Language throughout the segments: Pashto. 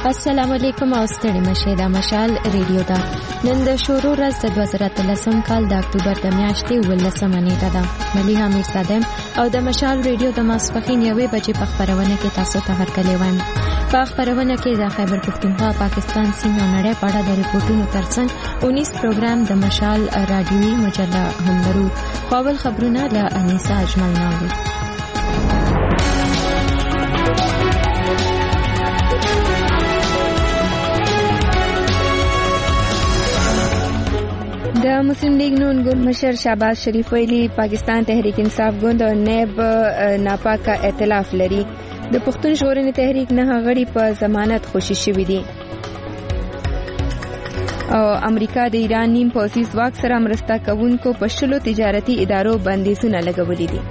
السلام علیکم او ستړي مشه د مشال ریډیو دا نن د شروع ورځ د 2013 کال د اکتوبر د میاشتې 18 نیټه ده. ملي امیر صادم او د مشال ریډیو د ماسپخین 1 بجې په خبرونه کې تاسو ته هرکلی وایم. په خبرونه کې د خیبر پختونخوا پاکستان سیمه او نړۍ په اړه د ریپورتونو ترڅنګ 19 پروګرام د مشال رادیوي مجله هم لرو. اول خبرونه له انیسا اجمل ناوړي. د مسلم لیگ نون ګوند مشر شهباز شریف ویلي پاکستان تحریک انصاف ګوند او نیب ناپاکه ائتلاف لري. د پښتون ژغورنې تحریک نه غړي په ضمانت خوشي شوي دي او امریکا د ایران نیم پوځي ځواک سره مرسته کوونکو په 10 تجارتي ادارو بندیزونه لګولي دي.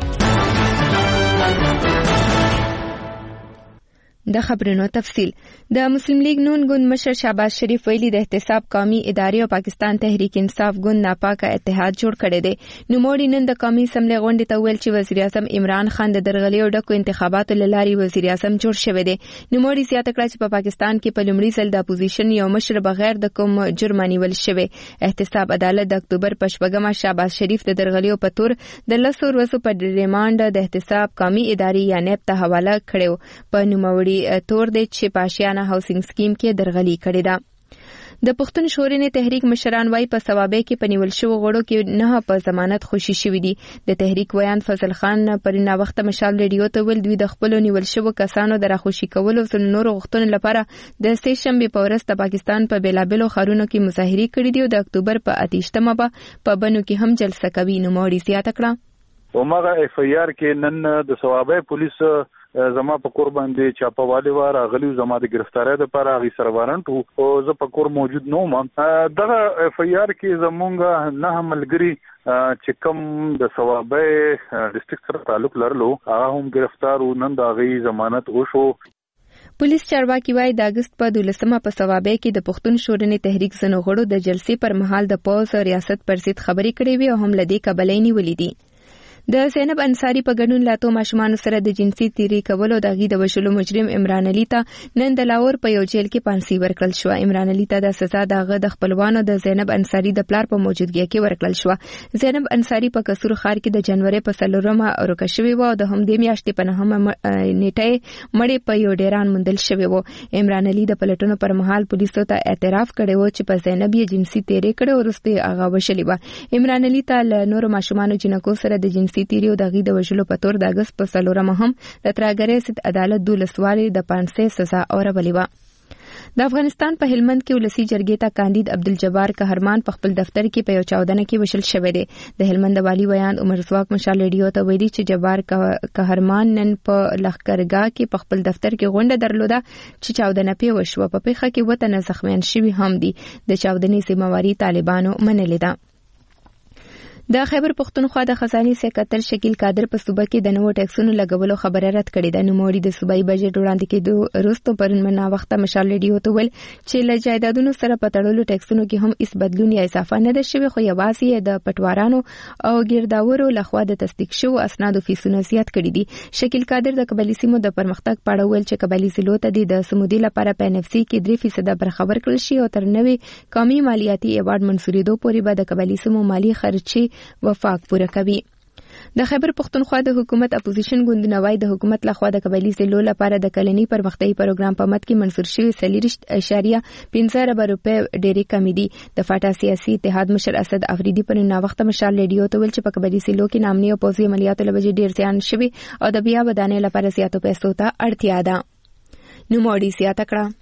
د خبرونو تفصیل. د مسلم لیگ نون ګوند مشر شهباز شریف ویلي د احتساب قومي ادارې او پاکستان تحریک انصاف ګوند ناپاکه اتحاد جوړ کړی دی. نوموړي نن د قومي اسمبلی غونډې ته ویل چې وزیر اعظم عمران خان د درغلي او ډکو انتخاباتو لاري وزیر اعظم جوړ شوی دی. نوموړي زیاته کړه چې په پاکستان کې په لومړي ځل د اپوزیشن یو مشر بغیر د کوم جرم نیول شوی. احتساب عدالت د اکتوبر په 8 شهباز شریف د درغلي او په تور د 10 ورځو په ریمانډ د احتساب قومي ادارې یا نیب ته حواله کړو. په نوموړي تور دی چې پاشیانه هاوسینګ سکیم کې درغلي کړې ده. د پښتون ژغورنې تحریک مشران وايي په ثوابه کې په نیول شوو غړو کې نه په ضمانت خوشي شوي دي. د تحریک ویان فضل خان پر ناوخته مشال ریډیو ته ویل دوی د خپل نیول شوو کسانو د راخوشي کولو او نورو غوښتنو لپاره د سه شنبه په ورځ د پاکستان په بیلابلو ښارونو کې مظاهرې کړې دي او د اکتوبر په 28مه په بنو کې هم جلسه کوي. نوموړي زیاته کړه اومغه اف ای آر کې نن د ثوابه پولیس زما په کور باندې چاپوالی وار غلیو زما د گرفتاری لپاره غي سروارنټ او زه په کور موجود نه وم. دغه اف ای آر کې زمونږ نه ملګری چې کوم د ثوابه ډسټریکټ سره تعلق لرلو هغه هم گرفتار او نن د غي ضمانت وشو. پولیس چارواکي وايي د اگست په 12مه په ثوابه کې د پښتون ژغورنې تحریک زنو غړو د جلسې پر مهال د پوز ریاست پر ضد خبرې کړې وي او هم لدی قبلې نیولې دي. د زینب انصاری په ګډون لاتو ماشومان سره د جنسي تیری کولو د غي د وشلو مجرم عمران علي ته نن د لاور په یو جیل کې پانسي ورکړل شو. عمران علي ته د سزا دغه د خپلوانو د زینب انصاری د پلار په موجودګۍ کې ورکړل شو. زینب انصاری په کسور خار کې د جنوري په 4مه ورکه شوی و او د همدې میاشتې په 9مه نیټه مړې په یو ډیران مندل شوی و. عمران علي د پلټونو پر مهال پولیسو ته اعتراف کړی و چې په زینب یې جنسي تیری کړو او وروسته هغه وشلی و. عمران علي ته له نورو ماشومان جنکو سره د جنسي تیری او د غي د وشلو په تور د اگست په 4مه هم د تراګری ست عدالت 12 والی د 500 سزا اورولې و. د افغانستان په هلمند کې ولسی جرګې ته کاندید عبدالجبار قهرمان په خپل دفتر کې په یو چاودنه کې وشل شوی دی. د هلمند والی ویان عمر زواک مشال ریډیو ته ویلي چې جبار قهرمان نن په لخکرګاه کې په خپل دفتر کې غونډه درلوده چې چاودنه پی وشوه. په پیښه کې وطن زخمیان شوي هم دي. د چاودنې ذمہواری طالبانو منلې ده. د خیبر پختونخوا د خزاني سکرټر شکیل قادر په صوبه کې د نوو ټیکسونو لګولو خبره رد کړې ده. نوموړي د صوبایي بجټ وړاندې کېدو وروسته پرون وخت مشال ریډیو ته ویل چې له جایدادونو سره په تړلو ټیکسونو کې هم هیڅ بدلون یا اضافه نه ده شوی، خو یوازې د پټوارانو او ګرداورو لخوا د تصدیق شوو اسنادو فیسونه زیات کړي دي. شکیل قادر د قبایلی سیمو د پرمختګ په اړه ویل چې قبایلی ضلعو ته د سمودي لپاره په NFC کې 3% برخه ورکړل شي او تر نوې قومي مالیاتي ایوارډ منسوریدو پورې به د قبایلی سیمو مالی خرچي وفاق پوره کوي. د خیبر پختونخوا د حکومت اپوزیشن ګوندونه وايي د حکومت لخوا د قبایلی ضلعو لپاره د کلنی پرمختیايي پروګرام په مد کې منسور شوی 4.15 ارب روپے ډېری کمی دي. د فاټا سیاسي اتحاد مشر اسد افریدي په نن وخت مشال ریډیو ته ویل چې په قبایلی ضلعو کې نامني او پوځي عملیاتو لوجې ډېر زیان شوی او د بیا ودانۍ لپاره زیاتو پیسو ته اړتیا ده. نوموړي زیاته کړه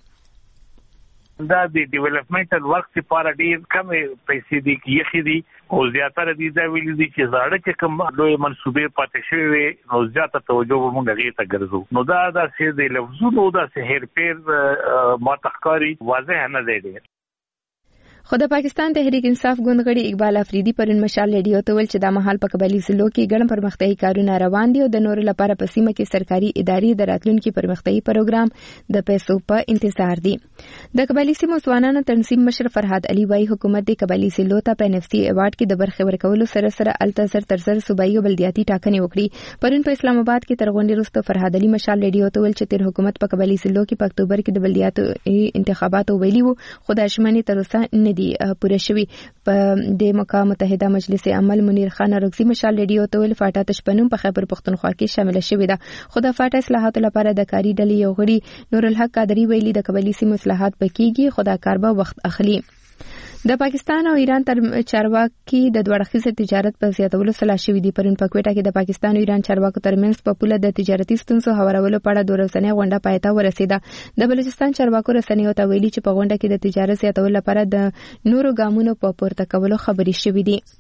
دا د ډیولپمنټل ورک لپاره ډیر کم پیسې دي کیخي دي او زیاتره دي دا ویل دي چې زاړه چې کوم لوی منسوبې پاتې شوی نو زیاته توجه مونږ غي ته ګرځو. نو دا د سې د لفظونو د سحر پیر ماتخکاری واضح نه دی. خو د پاکستان تحریک انصاف ګوند غړي اقبال افریدي پرون مشال ریډیو ته ویل چې د مهال په قبایلی ضلعو کې ګڼ پرمختیايي کارونه روان دي او د نورو لپاره په سیمه کې سرکاري ادارې د راتلونکي پرمختیايي پروګرام د پیسو په انتظار دي. د قبایلی سیمو ځوانانو تنظیم مشر فرهاد علي وايي حکومت د قبایلی ضلعو ته په NFC ایوارډ کې د برخې ورکولو سره سره التزر ترزر صوبایي او بلدیاتي ټاکنې وکړي. پرون په اسلام آباد کې تر غونډې وروسته فرهاد علي مشال ریډیو ته ویل چې تیر حکومت په قبایلی ضلعو کې په اکتوبر کې د بلدیاتو انتخاباتو ویلي وو خو د ژمنې تر اوسه نه دي پوره شوي. په د مقام متحده مجلس عمل منیر خان رغزي مشال ریډیو ته ویل فاټا تشپنوم په خیبر پختونخوا کې شامل شوی ده. خو د فاټا اصلاحاتو لپاره د کاري ډلې یو غړي نور الحق قادری ویلي د قبایلی سیمو اصلاحات پکېږي خو دا کار به وخت اخلي. د پاکستان او ایران تر چارواکي د دوړخیزه تجارت په زیاتولو سلا شوې دي. پرون په کوټه کې د پاکستان او ایران چارواکو ترمنځ په پوله د تجارتي ستونزو هوارولو په اړه دوه ورځنۍ غونډه پای ته ورسېده. د بلوچستان چارواکو رسنیو ته ویلي چې په غونډه کې د تجارت زیاتولو لپاره د نورو ګامونو په پورته کولو خبرې شوې دي.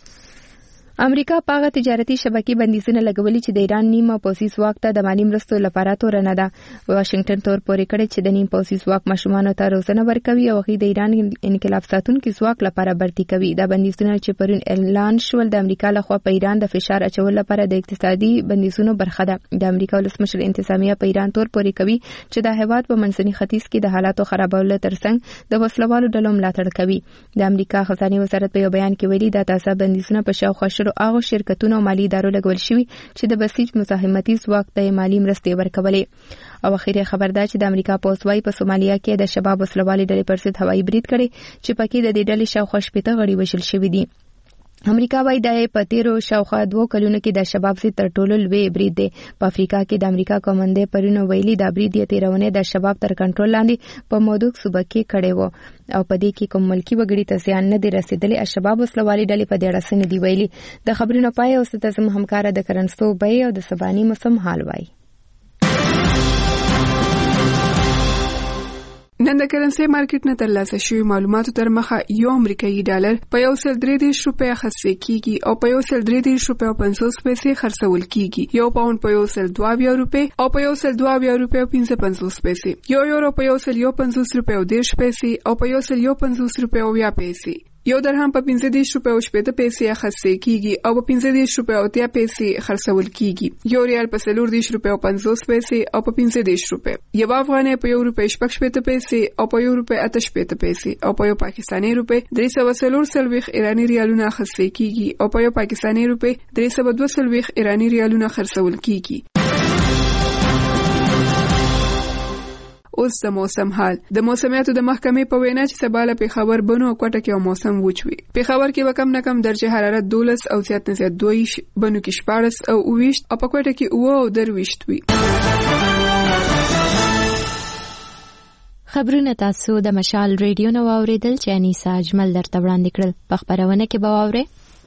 امریکا پاغه تجارتي شبکې بندیزونه لګولي چې د ایران نیمه پوځي ځواک ته د مالي مرستو لپاره تورنه ده. واشنگټن تور پورې کړی چې د نیم پوځي ځواک ماشومانو ته روزنه ورکوي او هغوی د ایران انقلاب ساتونکي ځواک لپاره برتي کوي. دا بندیزونه چې پرون اعلان شول د امریکا لخوا په ایران د فشار اچولو لپاره د اقتصادي بندیزونو برخه ده. د امریکا ولسمشر انتظامیه په ایران تور پورې کوي چې د هیواد په منځني ختیځ کې د حالاتو خرابولو ترڅنګ د وسلوالو ډلو ملاتړ کوي. د امریکا خزانه وزارت په یو بیان کې ویلي دا تازه بندیزونه په شاوخوا هغه شرکتونو او مالی ادارو لګول شوي چې د بسیج مزاحمتي ځواک ته مالی مرستې ورکولې. او اخیری خبر ده چې د امریکا پوځ وايي په سومالیا کې د شباب وسلوالي ډلې پر ضد هوایي برید کړی چې پکې د دې ډلې شاوخوا 80 غړي وژل شوي دي. امریکا وايي د پتیرو شاوخوا 2 کلونو کې د شباب سي تر ټولو لوی برید دی. په افریقا کې د امریکا کومندې پرونو ویلي د برید یې تیرونه د شباب تر کنټرول لاندې په مودوک صوبه کې کړي وو او په دې کې کوم ملکی وګړي ته زیان نه دی رسیدلی. شباب وسلوالي ډلې په دې اړه څه نه دی ویلي. د خبرونو پای او ستاسو همکار د کرنسو بای او د سباني موسم حال وای. نن د کرنسي مارکیټ نه ترلاسه شوی معلوماتو تر مخه یو امریکایي ډالر په 1.33 روپیا خرڅ کیږي او په 1.33 روپیا 50 پیسې خرڅول کیږي. یو پاوند په 1.22 روپیا او په 1.22 روپیا 55 پیسې. یو یورو په 1.50 روپیا 10 پیسې او په 1.50 روپیا 20 پیسې. یو درهم په 15 روپیا 80 پیسې خرڅ کیږي او په 15 روپیا 30 پیسې خرڅول کیږي. یو ریال په 40 روپیا 50 پیسې او په 15 روپیا. یو افغانۍ په 1 روپیا 80 پیسې او په 1 روپیا 88 پیسې او په یو پاکستاني روپیا 340 ایرانی ریالونه خرڅ کیږي او په یو پاکستاني روپیا 322 ایرانی ریالونه خرڅول کیږي. اوس د موسم حال. د موسمیاتو د محکمې په وینا چې سبا له پیښور بنو او کوټه کې موسم وچوي. پیښور کې وکم نه کم درجه حرارت 12 او زیات نه زیات 2 بنو کې 14 او 20 او په کوټه کې 9 او 10 وي. خبرونه تاسو د مشال ریډیو نو اوریدل چې انیسا اجمل درته وړاندې کړل. په خبرونه کې به واورئ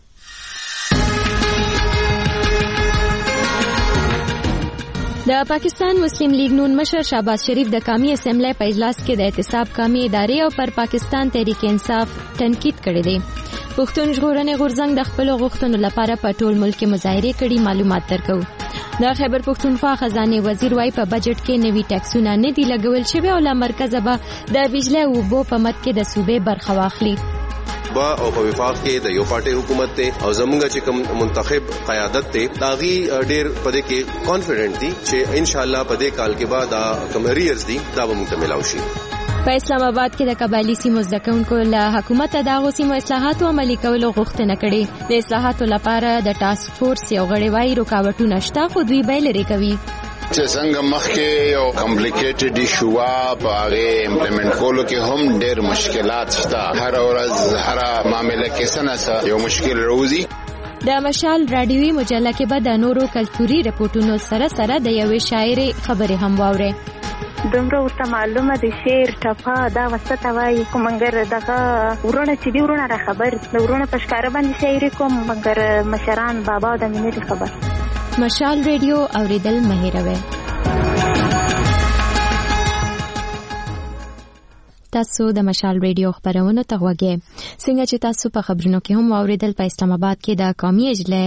د پاکستان مسلم لیگ نون مشر شهباز شریف د قومي اسمبلی په اجلاس کې د احتساب قومي ادارې او پر پاکستان تحریک انصاف تنقید کړی دی. پښتون ژغورنې غورځنګ د خپل غوښتنو لپاره په ټول ملک کې مظاهره کړي معلومات درکو. د خیبر پښتونخوا خزانه وزیر وايي په بجټ کې نوي ټیکسونه نه دي لګول شوی او له مرکز به د بجلی او اوبو په مد کې د صوبې برخه واخلي. با او په وفاق کې د یو پارټي حکومت ته او زمونږ چې کوم منتخب قیادت ته داغي ډېر پدې کې کانفیډنٹ دي چې ان شاء الله پدې کال کې بعد دا کوم ریئرز دي دا به موږ ته ملاوي شي. په اسلام آباد کې د قبایلی سیمو ځکونکو له حکومت د سیمو اصلاحات عملي کولو غوښتنه کړې. د اصلاحاتو لپاره د ټاسک فورس یو غړی وايي رکاوټونه شته خو دوی به لري کوي. چې څنګه مخکې یو کمپلیکیټډ ایشو په هغه امپلیمنٹ کولو کې هم ډېر مشکلات شته. هر ورځ هر معاملې کې څه یو مشکل راوځي. د مشال رادیوي مجله کې به د نورو کلتوري رپورټونو سره سره د یوې شاعرې خبرې هم واورئ. دومره ورته معلومه د شعر ټپه دا وسته وایي کوم مګر دغه ورونه چې دی ورونه را خبر د ورونه په ښکاره باندې شاعري کوم مګر مشران بابا د مینې خبر. مشال ریډیو اوریدل مهیروي. تاسو د مشال ریډیو خبرونه ته غوږی څنګه چې تاسو په خبرونو کې هم اوریدل په اسلام آباد کې د قومي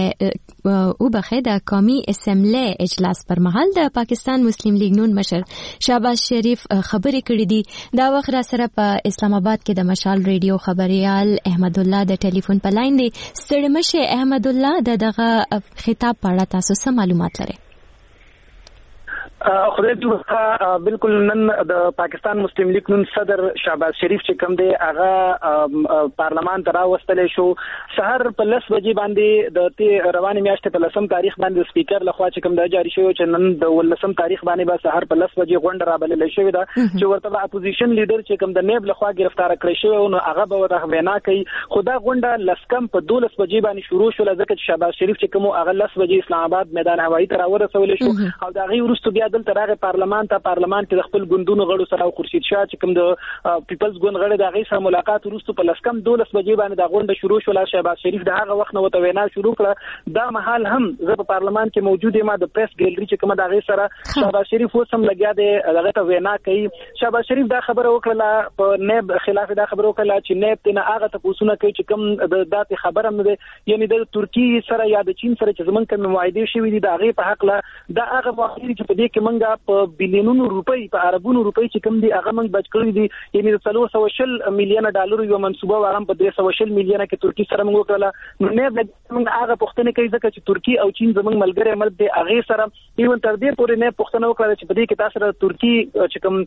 اسمبلی اجلاس پر مهال د پاکستان مسلم لیگ نون مشر شهباز شریف خبرې کړې دي. دا وخت را سره په اسلام آباد کې د مشال ریډیو خبريال احمد الله د ټلیفون په لاین دی. ستړي مشه احمد الله دغه خطاب په اړه تاسو څه معلومات لرئ؟ خدای دې بالکل نن د پاکستان مسلم لیگ نون صدر شهباز شریف چې کوم دی هغه پارلمان ته راوستل شو. سحر په 10 بجې باندې د روانې میاشتې په 10 تاریخ باندې سپیکر لخوا چې کوم د جاری شوی چې نن د 19 تاریخ باندې به سحر په 10 بجې غونډه رابلل شوې ده چې ورته اپوزیشن لیډر چې کوم د نیب لخوا گرفتار کړی شوی نو هغه به ورته وینا کوي. خدا غونډه لسکم په 12 بجې باندې شروع شو ځکه چې شهباز شریف چې کوم هغه 10 بجې اسلام آباد میدان هوایی ته راورسول شو او دا غي ورستو بیا دلته راغی پارلمان کې د خپل ګوندونو غړو سره خورشید شاه چې کوم د پیپلز ګوند غړي د غي سره ملاقات ورستو په لسکم 12 بجې باندې دا غونډه شروع شو. شهباز شریف د هغه وخت نو ته وینا شروع کړه. دا محل هم زه په پارلمان کې موجود یم د پریس ګیلری چې کوم د غي سره شهباز شریف وسم لګیا دی دغه ته وینا کوي. شهباز شریف دا خبره وکړه په نیب خلاف دا خبره وکړه چې نیب ته هغه ته پوښتنه کوي چې کوم د داتې خبره مده یعنی د ترکی سره یا د چین سره چې زمونږ کوم معاهده شوی دي دا غي په حق لا دا هغه معاهده چې په دې کې منګه په بلیونونو روپۍ په عربونو روپۍ چې کوم دي هغه موږ بچ کړی دي یعنی 320 میلیونه ډالر یو منسوبه وارم په 320 میلیونه کې ترکی سره موږ وکړه نو نه موږ هغه پښتنه کوي ځکه چې ترکی او چین زموږ ملګری ملک دي هغه سره ایون تر دې پورې نه پښتنه وکړه چې په دې کې تاسو ترکی چې کوم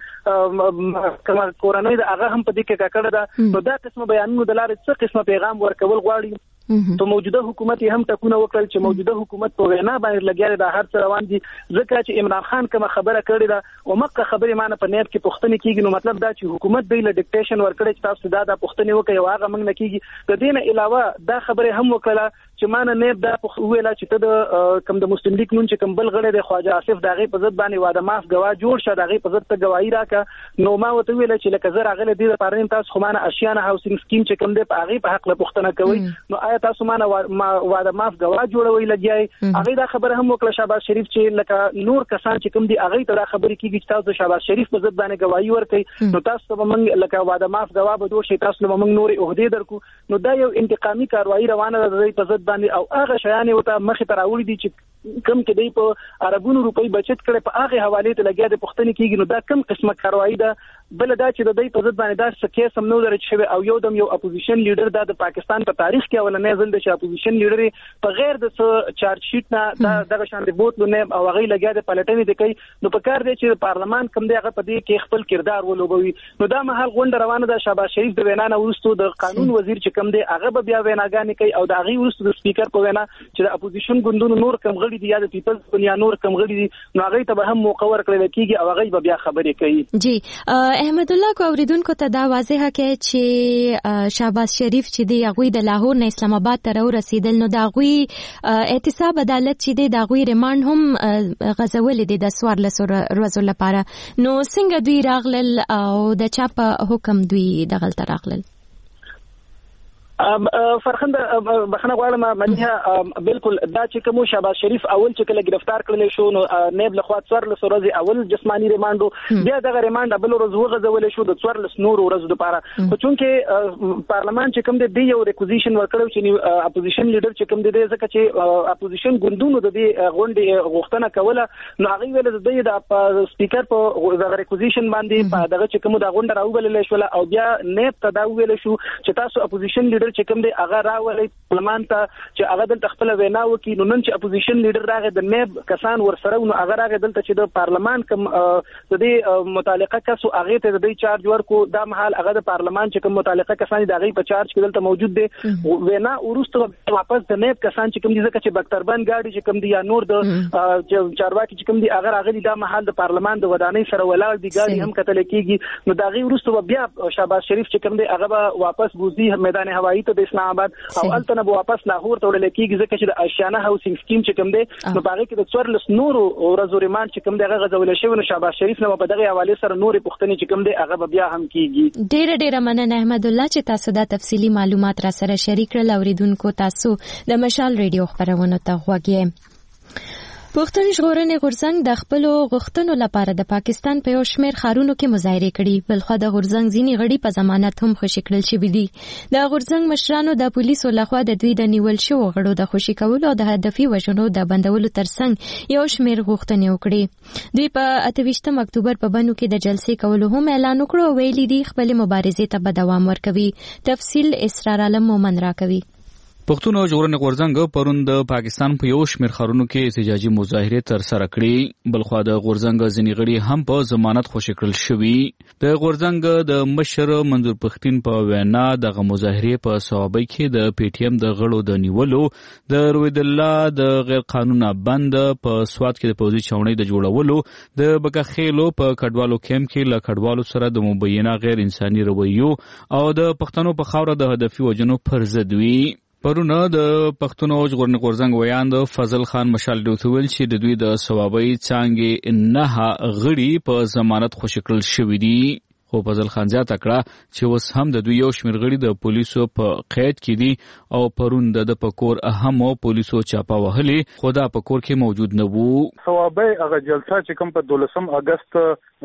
کورنۍ د هغه هم په دې کې کړه دا نو دا قسمه بیانونه د لارې څه قسمه پیغام ورکول غواړي ته موجوده حکومت هم ټکونه وکړل چې موجوده حکومت په وینا باندې لګیاره د هر څه روان دي ځکه چې عمران خان کوم خبره کړې ده او مکه خبره معنی په نیت کې پښتنه کیږي نو مطلب دا چې حکومت د ډیکټیشن ورکړي چې تاسو دا پښتنه وکړي او هغه موږ نه کیږي. د دې نه علاوه دا خبره هم وکړه چې معنی نیت دا ویلا چې ته د کوم د مسلم لیگ نون چې کوم بل غړي د خواجه آصف دغه په ضد باندې واده ماف گواه جوړ شه دغه په ضد ته گواہی راکا نو ما وته ویل چې لکه زه راغله دې لپاره تاسو خو معنی اشیانه هاوسینګ سکیم چې کوم د هغه په حق له پښتنه کوي نو آیا تاسو معنی واده ماف گواه جوړوي لګیای هغه دا خبره هم وکړه شهباز شریف چې لکه نور کسان چې کوم دي هغه ته دا خبرې کیږي چې تاسو شهباز شریف په ضد باندې گواہی ورکړي نو تاسو به موږ لکه واده ماف گواه به جوړ شي تاسو به موږ نور عہدې درکو نو دا یو انتقامي کاروایی روانه ده د په ضد باندې او هغه شیان وته مخې ته راوړي دي چې کم کې دی په عربونو روپۍ بچت کړي په هغه حواله ته لګیا د پښتني کیږي نو دا کم قسمه کاروایی ده بل دا چې د دې په ضد باندې دا سکه سم نو درچ شوی او یو دم یو اپوزیشن لیډر د پاکستان په تاریخ کې اولنې ځل د اپوزیشن لیډر په غیر د چارج شیټ نه دغه شان د بوتلو نه او هغه لګیا د پلټنې د کوي نو په کار دی چې پارلمان کم دی هغه په دې کې خپل کردار ولوبوي نو دا مهال غونډه روانه ده. شهباز شریف د وینا نه وروسته د قانون وزیر چې کم دی هغه به بیا ویناګانې کوي او د هغه وروسته د سپیکر په وینا چې د اپوزیشن ګوندونو نور کم غړي دي یا د پیپلز بنیا نور کم غړي دي نو هغه ته به هم موقع ورکړل کیږي او هغه به بیا خبرې کوي. جی احمد الله کو اوریدونکو ته دا واضحه کې چې شهباز شریف چې دی هغه د لاهور نه اسلام آباد ته رسیدل نو دا غوي احتساب عدالت چې دی دا غوي ریماند هم غزول دي د 14 ورځې لپاره نو څنګه دوی راغلل او د چا په حکم دوی دغلت راغلل؟ فرخند بخنه غواړم مليها بالکل دا چې کوم شهباز شریف اول چې کله گرفتار کړل شو نو نیب لخوا 14 ورځې اول جسمانی ریماندو بیا دغه ریماند بل ورځ وغځول شو د 14 نور ورځې لپاره خو چونکه پارلمان چې کوم دی یو ریکوزیشن ورکړو چې اپوزیشن لیډر چې کوم دی ځکه چې اپوزیشن ګوندونو د دې غونډې غوښتنه کوله نو هغه ویل د سپیکر په دغه ریکوزیشن باندې دغه چې کوم د غونډه راوبلل شو او بیا نیب ته دا ویل شو چې تاسو اپوزیشن لیډر چې کوم دی هغه راولي پارلمان ته چې هغه دلته خپل وینا وکړي نو نن چې اپوزیشن لیډر راغی د نیب کسان ورسره نو هغه راغی دلته چې د پارلمان کوم د دې متعلقه کسو هغه ته د دې چارج ورکو دا محل هغه د پارلمان چې کوم متعلقه کسان د هغه په چارج کې دلته موجود دي وینا ورسته واپس د نیب کسان چې کوم دي ځکه چې بختربان ګاډي چې کوم دي یا نور د چارواکي چې کوم دي هغه راغلي دا محل د پارلمان د ودانۍ سره ولاړ دي ګاډي هم کتل کېږي نو دا غي ورسته بیا شهباز شریف چې کوم دي هغه واپس بوزي میدان هوایی ته د اسلام آباد او التنه واپس لاهور ته وړل کېږي ځکه چې د اشیانه هاوسینګ سکیم چې کوم دی نو باغې کې د 14 نور ورځو ریماند چې کوم دی هغه غزول شوی نو شهباز شریف نو په دغه حواله سره نور پښتني چې کوم دی هغه بیا هم کېږي. ډېر مننه احمد الله چې تاسو دا تفصيلي معلومات را سره شریک کړل. اوریدونکو تاسو د مشال ریډیو خبرونه ته غوږی پښتون ژغورنې غورځنګ د خپلو غوښتنو لپاره د پاکستان په یو شمېر ښارونو کې مظاهرې کړي. بلخوا د غورځنګ ځینې غړي په ضمانت هم خوشي کړل شوي دي. د غورځنګ مشرانو د پولیسو لخوا د دوی د نیول شوو غړو د خوشي کولو او د هدفي وژنو د بندولو ترڅنګ یو شمېر غوښتنې وکړي. دوی په 28 اکتوبر په بنو کې د جلسې کولو هم اعلان وکړ او ویلي دي خپلې مبارزې ته به دوام ورکوي. تفصیل اسرار عالم مومن راکوي. پښتون ژغورنې غورځنګ پرون د پاکستان په یو شمېر ښارونو کې احتجاجي مظاهرې ترسره کړې. بلخوا د غورځنګ ځینې غړي هم په ضمانت خوشي کړل شوي. د غورځنګ د مشر منظور پښتین په وینا دغه مظاهرې په صوابۍ کې د پی ټی ایم د غړو د نیولو، د روید الله د غیر قانونه بند په سواد کې د پوځي چاونۍ د جوړولو، د بکخېلو په کډوالو کیمپ کې له کډوالو سره د مبینه غیر انساني رویو او د پښتنو په خاوره د هدفي وژنو پر ضد وي. پرونه د پښتون ژغورنې غورځنګ ویاند فضل خان مشال ډوته ویل چې د دوی د صوابۍ څانګې 9 غړي په ضمانت خوشي کړل شوي دي. خو فضل خان زیاته کړه چې اوس هم د دوی یو شمېر غړي د پولیسو په قید کې دي او پرون د پکور اهمو پولیسو چاپه وهلې خو دا پکور کې موجود نه وو. صوابۍ هغه جلسه چې کوم په 12 اگست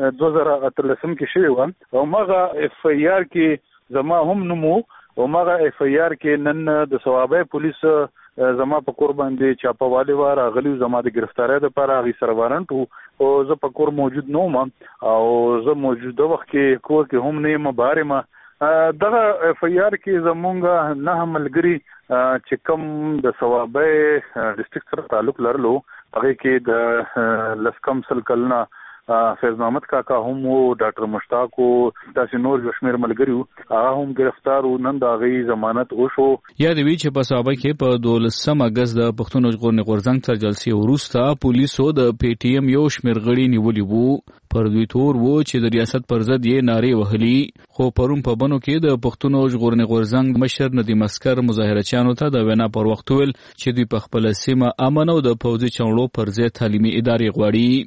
2013 کې شوې و او مغه اف ای آر کې زما هم نومو او مغه اف ای آر کې نن د صوابۍ پولیس زما په کور باندې چاپه والی وار غلیو زما د گرفتاری لپاره غي سروارنټ او زه په کور موجود نه وم او زه موجوده وخت کې کور کې هم نه یم بارم. دغه اف ای آر کې زمونږ نه ملګری چې کوم د صوابۍ ډسټریکټ سره تعلق لرلو هغه کې د لسکم سل کلنا فیض محمد کاکا هم او ډاکټر مشتاق او داسې نور یو شمېر ملګري هغه هم گرفتار او نن د هغوی ضمانت وشو. یاد وی چې په صوابۍ کې په 12 اگست د پښتون ژغورنې غورځنګ تر جلسې وروسته پولیسو د پی ټی ایم یو شمېر غړي نیولي وو. پر دوی تور وو چې د ریاست پر ضد یې نارې وهلي. خو پرون په بنو کې د پښتون ژغورنې غورځنګ مشر ندیم اسکر مظاهرچیانو ته د وینا پر وخت ویل چې دوی په خپل سیمه امن او د پوځي چونړو پر ځای تعلیمي ادارې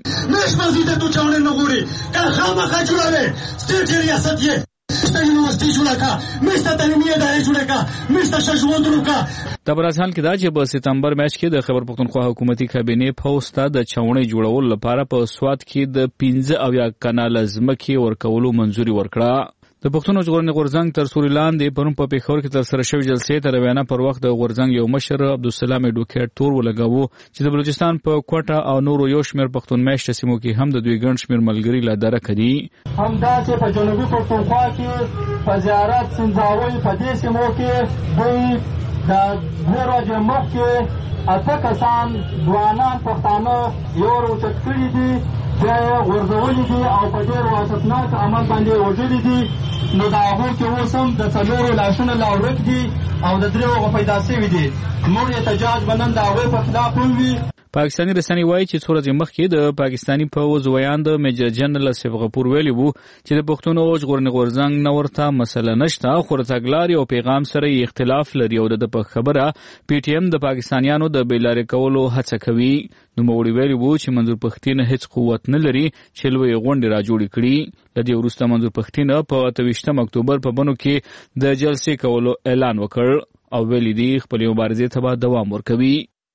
غواړي. چاونه نه غوري کله خامخا جوړوي ستې ریاست یې یونیورسيټي جوړه کا مشته تعلیمي ادارې جوړه کا مشته شژوندونو کا. د برازیل کې دا چې په سپتمبر میاشت کې د خیبر پختونخوا حکومتي کابینه پوسټه د چاونۍ جوړول لپاره په سواد کې د 15 کانال ځمکې ورکولو منځوري ورکړه. د پښتون ژغورنې غورځنګ تر سوري لاندې پرون په پیښور کې ترسره شوې جلسې ته وینا پر وخت د غورځنګ یو مشر عبدالسلام ډوکیټ تور ولګاوه چې د بلوچستان په کوټه او نورو یو شمېر پښتون میشته سیمو کې هم د دوی ګڼ شمېر ملګري لا درک دي. همداسې په جنوبي پښتونخوا کې په زیارت سنځاوي په دې سیمو کې دوی د 2 ورځې مخکې 8 کسان ځوانان پښتانه یو روچت کړي دي بیا یې غورځولي دي او په ډېر وحشتناک عمل باندې وژلي دي. نو د هغو کې اوس هم د 4 لاشونه لا ورک دي او د 3 هغه پیدا شوي دي. موږ احتجاج به نن د هغوی په خلاف ووي. پاکستاني رسنۍ وایي چې څو ورځې مخکې د پاکستاني پوځ ویاند میجر جنرال اسف غفور ویلي وو چې د پښتون ژغورنې غورځنګ نه ورته مسله نشته خو د تګلارې او پیغام سره یې اختلاف لري او د په خبره پی ټی ایم د پاکستانیانو د بیلارې کولو هڅه کوي. نوموړي ویلي وو چې منظور پښتین هیڅ قوت نه لري چې لویې غونډې راجوړې کړي. د دې وروسته منظور پښتین په 28 اکتوبر په بنو کې د جلسې کولو اعلان وکړ او ویلي دي خپلې مبارزې ته به دوام ورکوي.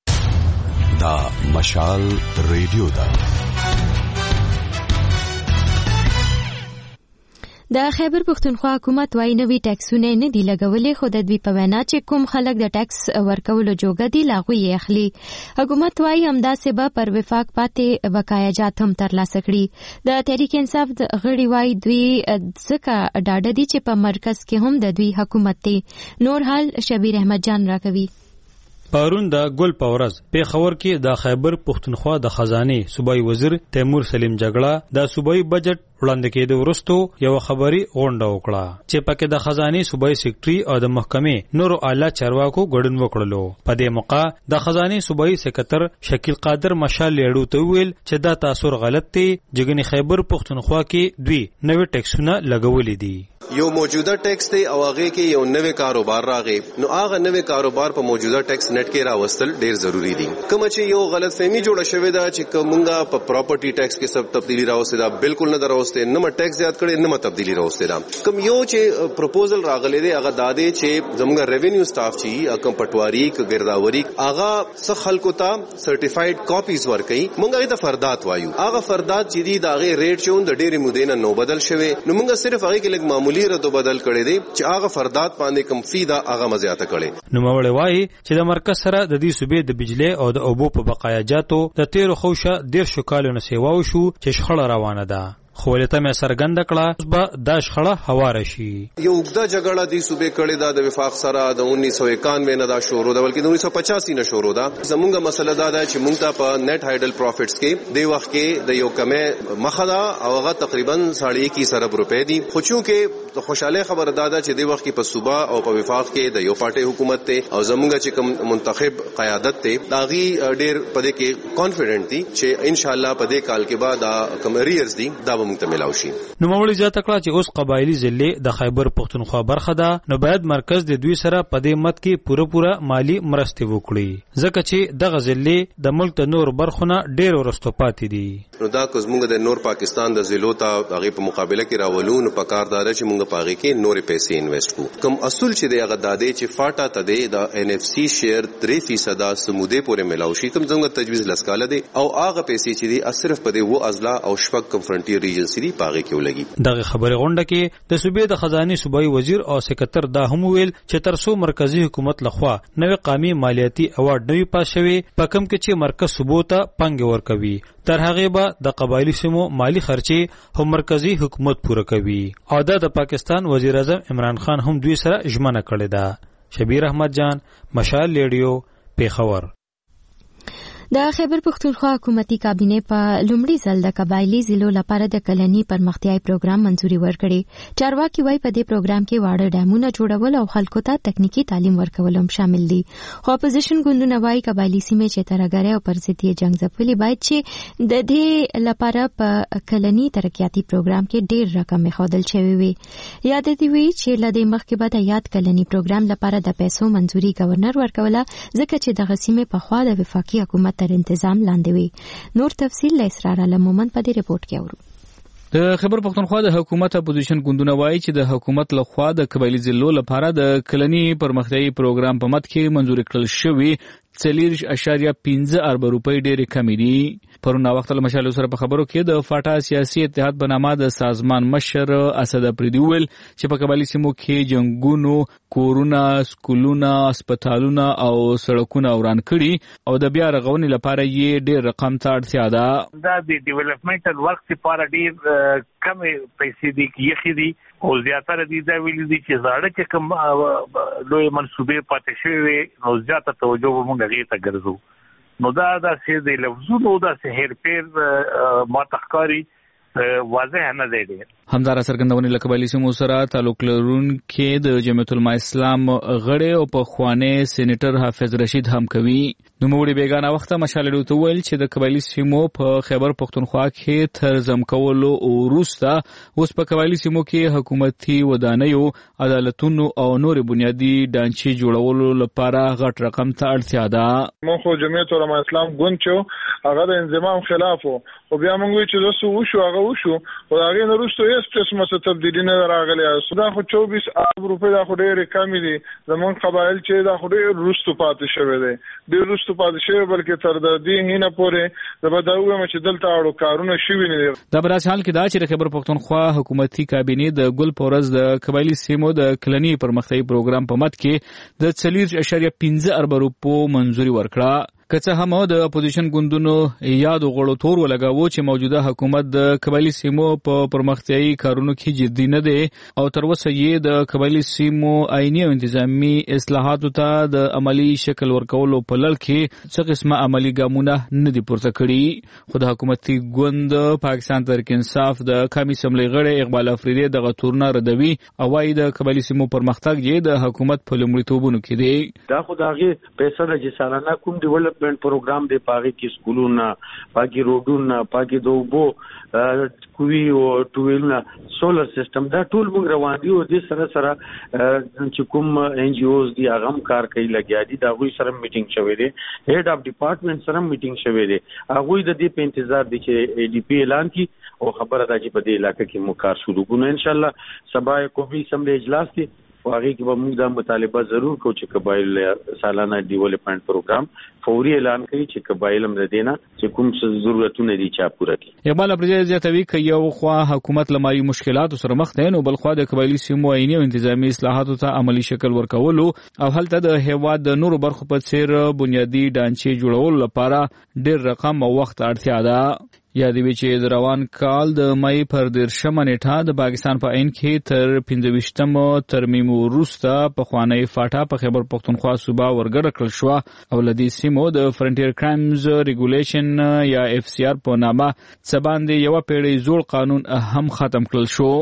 دا مشال ریډیو ده. د خیبر پښتونخوا حکومت وايي نوي ټیکسونه نه دي لګولې خو د دوی په وینا چې کوم خلک د ټیکس ورکولو جوګه دي لاغوي یې اخلي. حکومت وايي همداسې به پر وفاق پاتې بقایاجات هم ترلاسه کړي. د تحریک انصاف غړي وايي دوی ځکه ډاډه دي چې په مرکز کې هم د دوی حکومت دی. نور حال شبیر احمد جان راکوي. پرون د ګل پورز پیښور کې د خیبر پښتونخوا د خزانه صوبایي وزیر تیمور سلیم جګړه د صوبایي بجټ وړاندې کېدو وروسته یو خبري غونډه وکړه چې پکې د خزانه صوبایي سیکریټري او د محکمې نورو اعلی چارواکو ګډون وکړلو. په دې موقع د خزانه صوبایي سکرټر شکیل قادر مشال لیړو ته ویل چې دا تاثیر غلط دی جګنی خیبر پښتونخوا کې دوی نوې ټیکسونه لګولې دي. یو موجوده ټیکس دی او هغه کې یو نوې کاروبار راغی نو هغه نوې کاروبار په موجوده ټیکس نت کې راوستل ډیر ضروری دي. کوم چې یو غلط فهمي جوړه شوې ده چې کومه په پراپرټي ټیکس کې سب تبدیلی راوستل دا بالکل نه دروست راوسته نه ټیکس زیات کړي نه تبدیلی راوسته دا کوم یو چې پروپوزل راغلی دی هغه دادې چې زموږ ریوینیو سټاف چې کوم پټواری ک ګرداوري هغه څه خلکو ته سرټیفاید کاپیز ورکړي مونږ هغه فردات وایو هغه فردات چې دی دا هغه ریټ چون د ډېری مودې نه نو بدل شوی نو مونږ صرف هغه کې لګ معمولی رته بدل کړي دي چې هغه فردات باندې کم فی دا هغه مزیاته کړي نو مولوی وایي چې د مرکز سره د دې صوبې د بجلی او د اوبو په بقایا جاتو د 13 خوشه 1.5 کالونو سیواو شو چې شخړه روانه ده خو ولته مې سرګند کړه به دا شخړه هواره شي یو وګړه جګړه دی صوبې کړي دا د وفاق سره د 1991 نه دا شروع ده بلکې د 1985 نه شروع ده زمونږه مسله دا ده چې مونږ ته په نت هایډل پروفټس کې د وخت کې د یو کمه مخدا او هغه تقریبا 1.5 روپے دي خو چې د خوشاله خبره ده چې د وخت کې په صوبه او په وفاق کې د یو پارټي حکومت ته او زمونږه چې کوم منتخب قیادت ته داغي ډېر پدې کې کانفیډنٹ دي چې ان شاء الله په دې کال کې بعد کوم ریئرز دي دا نو مولوی زیاته کړه چې اوس قبایلی ضلع د خیبر پختونخوا برخه ده نو باید مرکز د دوی سره په دې مت کې پوره مالی مرسته وکړي ځکه چې دغه ضلع د ملک د نور برخونه ډېر ورستو پاتې دي نو دا کومګه د نور پاکستان د ضلعو ته هغه په مقابله کې راولو نو په کار دار چې موږ پاغي کې نور پیسې انویسټ کو کوم اصول چې د هغه دادې چې فاټا ته د ان اف سی شیر 3% سموده پورې ملاوي کوم څنګه تجویز لسکاله دي او هغه پیسې چې دي صرف په دې و ازلا او شپږ کم فرنټیر ریجن سری پاغي کې ولګي دغه خبره غونډه کې د صوبې د خزانه صوبایي وزیر او سکرټر دا هم ویل چې ترسو مرکزی حکومت لخوا نوې قامي مالیاتي اوارډ نوې پاس شوی په کم کې چې مرکز صوبو ته پنګ ورکوي تر هغه به د قبایلی سیمو مالی خرچې هم مرکزی حکومت پوره کوي او د پاکستان وزیر اعظم عمران خان هم دوی سره ژمنه کړې ده شبیر احمد جان مشال ریډیو پیښور د خیبر پختونخوا حکومتي کابینه په لومړي ځل د قبایلی ضلعو لپاره د کلني پرمختیايي پروګرام منځوري ورکړي چارواکي وايي په دې پروګرام کې واړه ډیمونه جوړول او خلکو ته تکنیکی تعلیم ورکول هم شامل دي خو اپوزیشن ګوندونه وايي قبایلی سیمې چې ترګری او پرځتي جنگ ځپلي باید چې د دې لپاره په کلني ترقیاتي پروګرام کې ډېر رقم خودل شوی وي یاد دي وی چې لدې مخکې بعد یاد کلني پروګرام لپاره د پیسو منځوري گورنر ورکوله ځکه چې د غسیمه په خوا د وفاقي حکومت تر انتظام لاندې وي نور تفصیل له اسرار علمومن په دې ریپورت کې اورو د خیبر پختونخوا د حکومت اپوزیشن ګوندونه وایي چې د حکومت لخوا د قبایلی ضلعو لپاره د کلني پرمختیايي پروګرام په مت کې منځوري کړل شوی 4.15 ارب روپۍ ډېرې کمې دي پرونه وخت له مشال سره په خبرو کې د فاټا سیاسي اتحاد بنامه د سازمان مشر اسد افریدي ویل چې په قبایلی سیمو کې جنگونو کورونه سکولونه هسپتالونه او سړکونه وران کړي او د بیا رغونې لپاره یې ډېر رقم ته اړتیا ده دا د ډیولپمنټل ورک لپاره ډېر کم پیسې دي کې دي او زیاتره دي دا ویل دي چې زاړه چې کوم لوی منسوبې پاتې شوی نو زیاته توجه موږ غي ته ګرځو نو دا چې د لفظونو دا سحر پیر ما تخکاری واضح نه دی همدار سرګندونې لکبالي سیمو سره تعلق لرونکي د جمعیت العلماء اسلام غړي او په خوانه سېنیټر حافظ رشید هم کوي نو موږ بیگانه وخت مشالې ته ویل چې د قبایلی سیمو په خیبر پختونخوا کې ترزم کولو او روستا اوس په قبایلی سیمو کې حکومتي ودانیو عدالتونو او نور بنیادی ډانچې جوړولو لپاره غټ رقم ته اړتیا ده مو خو جمعیت العلماء اسلام ګوند هغه د انضمام خلاف او بیا موږ چې تاسو وشو هغه وشو او هغه نه روسته هیڅ قسمه څه تبدیلی نه راغلی دا خو 24 ارب روپۍ دا خو ډېر کم دي زمون قبایل چې دا خو ډېر روسته پاتې شوی دی ډېر روسته پاتې شوی بلکې تر د دې نه پورې د بداوم چې دلته اړو کارونه شوی نه دي دا براس حال کې دا چې خبر پختونخوا حکومتي کابینه د ګل پورز د قبایلی سیمو د کلنی پرمختیايي پروګرام په مت کې د 4.15 ارب روپو منځوري ورکړه کڅه هم د اپوزیشن ګوندونو یاد غړو تور ولګاوه چې موجوده حکومت د قبایلی سیمو په پرمختیايي کارونو کې جدي نه دی او تر اوسه یې د قبایلی سیمو آئینی او انتظامی اصلاحاتو ته د عملی شکل ورکولو په لړ کې څه قسمه عملی ګامونه نه دي پورته کړي خو د حکومتي ګوند پاکستان تحریک انصاف د قومي اسمبلی غړي اقبال افریدي دغه تورونه ردوي او وايي د قبایلی سیمو پرمختګ یې د حکومت په لومړیتوبونو کې دی دا خو دغه پیسې د سالانه کوم ډیولپمنټ ډیولپمنٹ پروګرام دی پاګه کې سکولونه پاګه روډونه پاګه دوبو کوي او ټویلونه سولر سیستم دا ټول موږ روان دي او د سره چې کوم ان جی اوز دی هغه کار کوي لګیا دي دا غوي سره میټینګ شوې دي هډ اف ډپارټمنټ سره میټینګ شوې دي هغه د دې په انتظار دي چې ای ډی پی اعلان کی او خبره ده چې په دې علاقې کې مو کار شروع کوو ان شاء الله سبا قومي اسمبلی اجلاس دی واغې کې به موږ دا مطالبه ضرور کوو چې قبایل سالانه ډیولپمنٹ پروګرام فوري اعلان کړي چې قبایل هم لدينا چې کوم څه ضرورتونه دي چې پوره کړي یبال پرځای زیاتوي چې یو خوا حکومت لمالي مشکلات سره مخ ده نو بل خوا د قبایلی سیمو عیني او انتظامی اصلاحاتو ته عملی شکل ورکولو او هلته د هیواد د نورو برخو په څیر بنیادی ډانچې جوړولو لپاره ډېر رقم او وخت اړتیا ده یادې وی چې د روان کال د مې پر 13 نیټه د پاکستان په عین کې تر 15 ترمیم وروسته په خوانی فاټا په خیبر پختونخوا صوبه ورګړ کړل شو او لدی سیمو د فرنټیر کرایمز ریګولیشن یا اف سی آر په نامه سباندې یو پیړۍ زوړ قانون هم ختم کړل شو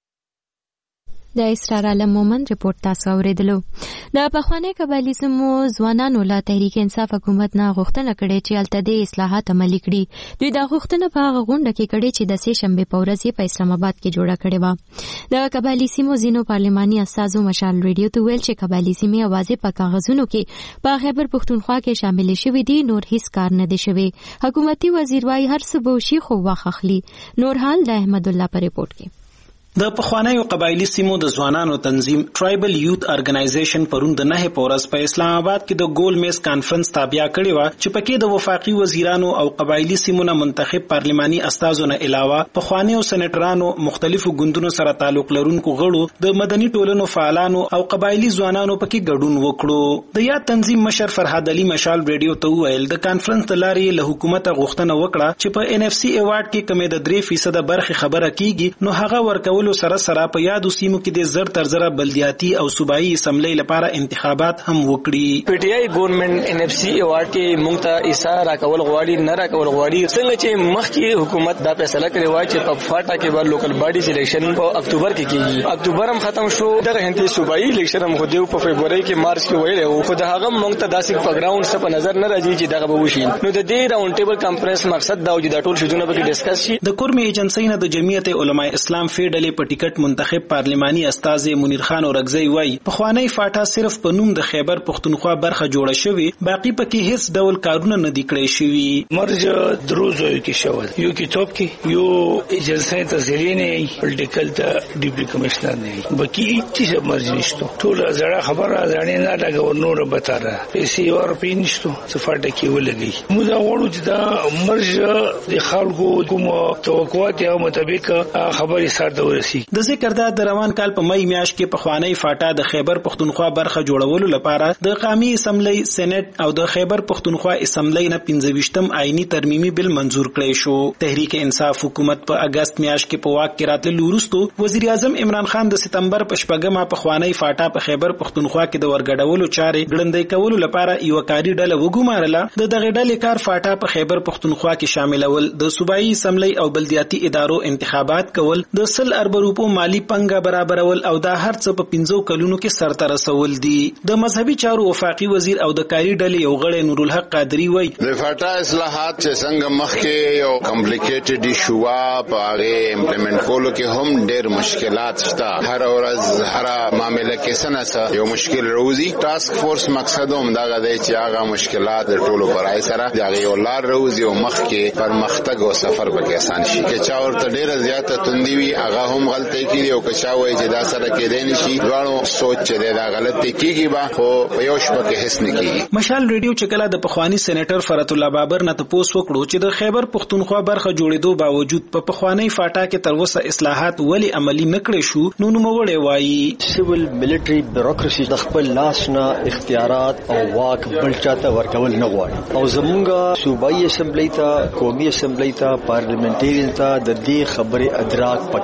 د اسرار عالم مومن رپورت تاسو اوریدلو د پخوانی قبایلی سیمو ځوانانو لا تحریک انصاف حکومت نه غوښتنه کړې چې الته د اصلاحات عملي کړي دوی دا غوښتنه په هغه غونډه کې کړې چې د سه شنبه په ورځ په اسلام آباد کې جوړه کړې و د قبایلی سیمو زینو پارلماني استازو مشال ریډیو ته ویل چې قبایلی سیمې اوازې په کاغذونو کې په خیبر پختونخوا کې شامل شوې دي نور هیڅ کار نه دی شوی حکومتي وزیر وايي هر څه به شي خو واخ اخلي نور حال د احمد الله پر رپورت کې د پخوانیو قبایلی سیمو د ځوانانو تنظیم ټرایبل یوث ارګنایزیشن پرون د 9 پورس په اسلام آباد کې د ګول میز کانفرنس تابع کړی و چې پکې د وفاقي وزیرانو او قبایلی سیمو نه منتخب پارلماني استازو نه علاوه پخوانیو سېنیټرانو مختلفو ګوندونو سره تعلق لرونکو غړو د مدني ټولنو فعالانو او قبایلی ځوانانو پکې ګډون وکړو د یا تنظیم مشر فرهاد علي مشال ریډیو ته ویل د کانفرنس د لارې له حکومت غوښتنه وکړه چې په ان اف سی ایوارډ کې کمې د 3% برخه خبره کیږي نو هغه ورکول سره په یادو سیمو کې د زر تر زره بلدیاتي او صوبایي اسمبلی لپاره انتخابات هم وکړي پی ټی آی ګورنمنت ان اف سی ایوارډ کې مونږ ته ایسا راکول غواړي نه راکول غواړي څنګه چې مخکې حکومت دا فیصله کړې و چې په فاټا کې به لوکل باډي سلیکشن په اکتوبر کې کیږي اکتوبر هم ختم شو دغه هنتي صوبایي الیکشن هم خو په فبراير کې مارچ کې ویل او خو د هغه مونږ ته داسې په ګراوند څخه په نظر نه راځي چې دغه به وشي نو د دې راوند ټیبل کانفرنس مقصد دا و چې د ټول شذونه به ډیسکس شي د کورمي ایجنسی نه د جمعیت علماء اسلام فیډلې په ټیکټ منتخب پارلماني استاذ منیر خان اورګزی وای په خوانی فاټا صرف په نوم د خیبر پختونخوا برخه جوړه شوی باقی پکې هیڅ ډول کارونه نه دي کړی شوی مرج دروزو کې شول یو کتاب کې یو ایجنسی تسهیلی نه پولیټیکل ته ډیپټي کمشنر نه باقی هیڅ مرج نشته ټول زړه خبره ځانې نه دا گورنر بتاره پیسې ور پینشتو صفاټه کې ولګي موږ دا وړو چې دا مرج د خلکو کوم توقعات او مطابق خبري سره ورسي د ذکر د روان کال په مې میاشت کې په خوانی فاټا د خیبر پختونخوا برخه جوړولو لپاره د قومي اسمبلی سېنات او د خیبر پختونخوا اسمبلی نه 25م آئینی ترمیمي بل منزور کړی شو تحریک انصاف حکومت په اگست میاشت کې په واک کې راتلو وروسته وزیر اعظم عمران خان د سپتمبر په شپږمه په خوانی فاټا په خیبر پختونخوا کې د ورګډولو چارې ګړندۍ کولو لپاره یو کاری ډله وګمارله د دغه ډلې کار فاټا په خیبر پختونخوا کې شاملول د صوبایي اسمبلی او بلدیاتي ادارو انتخابات کول د 100 ارب روپو مالی پنګه برابرول او دا هر څه په 15 کلونو کې سرته رسول دي د مذهبي چارو وفاقي وزیر او د کاری ډلې یو غړی نور الحق قادری وای د فاټا اصلاحات چې څنګه مخکې یو کمپلیکیټډ ایشو په هغه امپلیمنٹ کولو کې هم ډېر مشکلات شته هر ورځ هر معاملې کې سنه یو مشکل روزي ټاسک فورس مقصد هم دا غوډي چې هغه مشکلات د ټولو پرای سره دا یو لار روزي او مخکې پرمختګ او سفر به آسان شي چې چا ورته ډېر زیاته توندي وي هغه هم غلطي کوي او کچا وای چې دا سره کې دین شي دوانو سوچ چې دا غلطي کیږي با خو په یو شپه کې هیڅ نه کیږي مشال ریډیو چې کله د پخوانی سېنیټر فرات الله بابر نه تاسو وکړو چې د خیبر پختونخوا برخه جوړېدو باوجود په پخوانی فاټا کې تر اوسه اصلاحات ولی عملی نکړې شو نو نوموړی وایي سیول ملټری بیوروکراسي د خپل لاس نه اختیارات او واک بل چاته ورکول نه غواړي او زمونږ صوبایي اسمبلی ته قومي اسمبلی ته پارلیمنټریان ته د دې خبرې ادراک پکار دی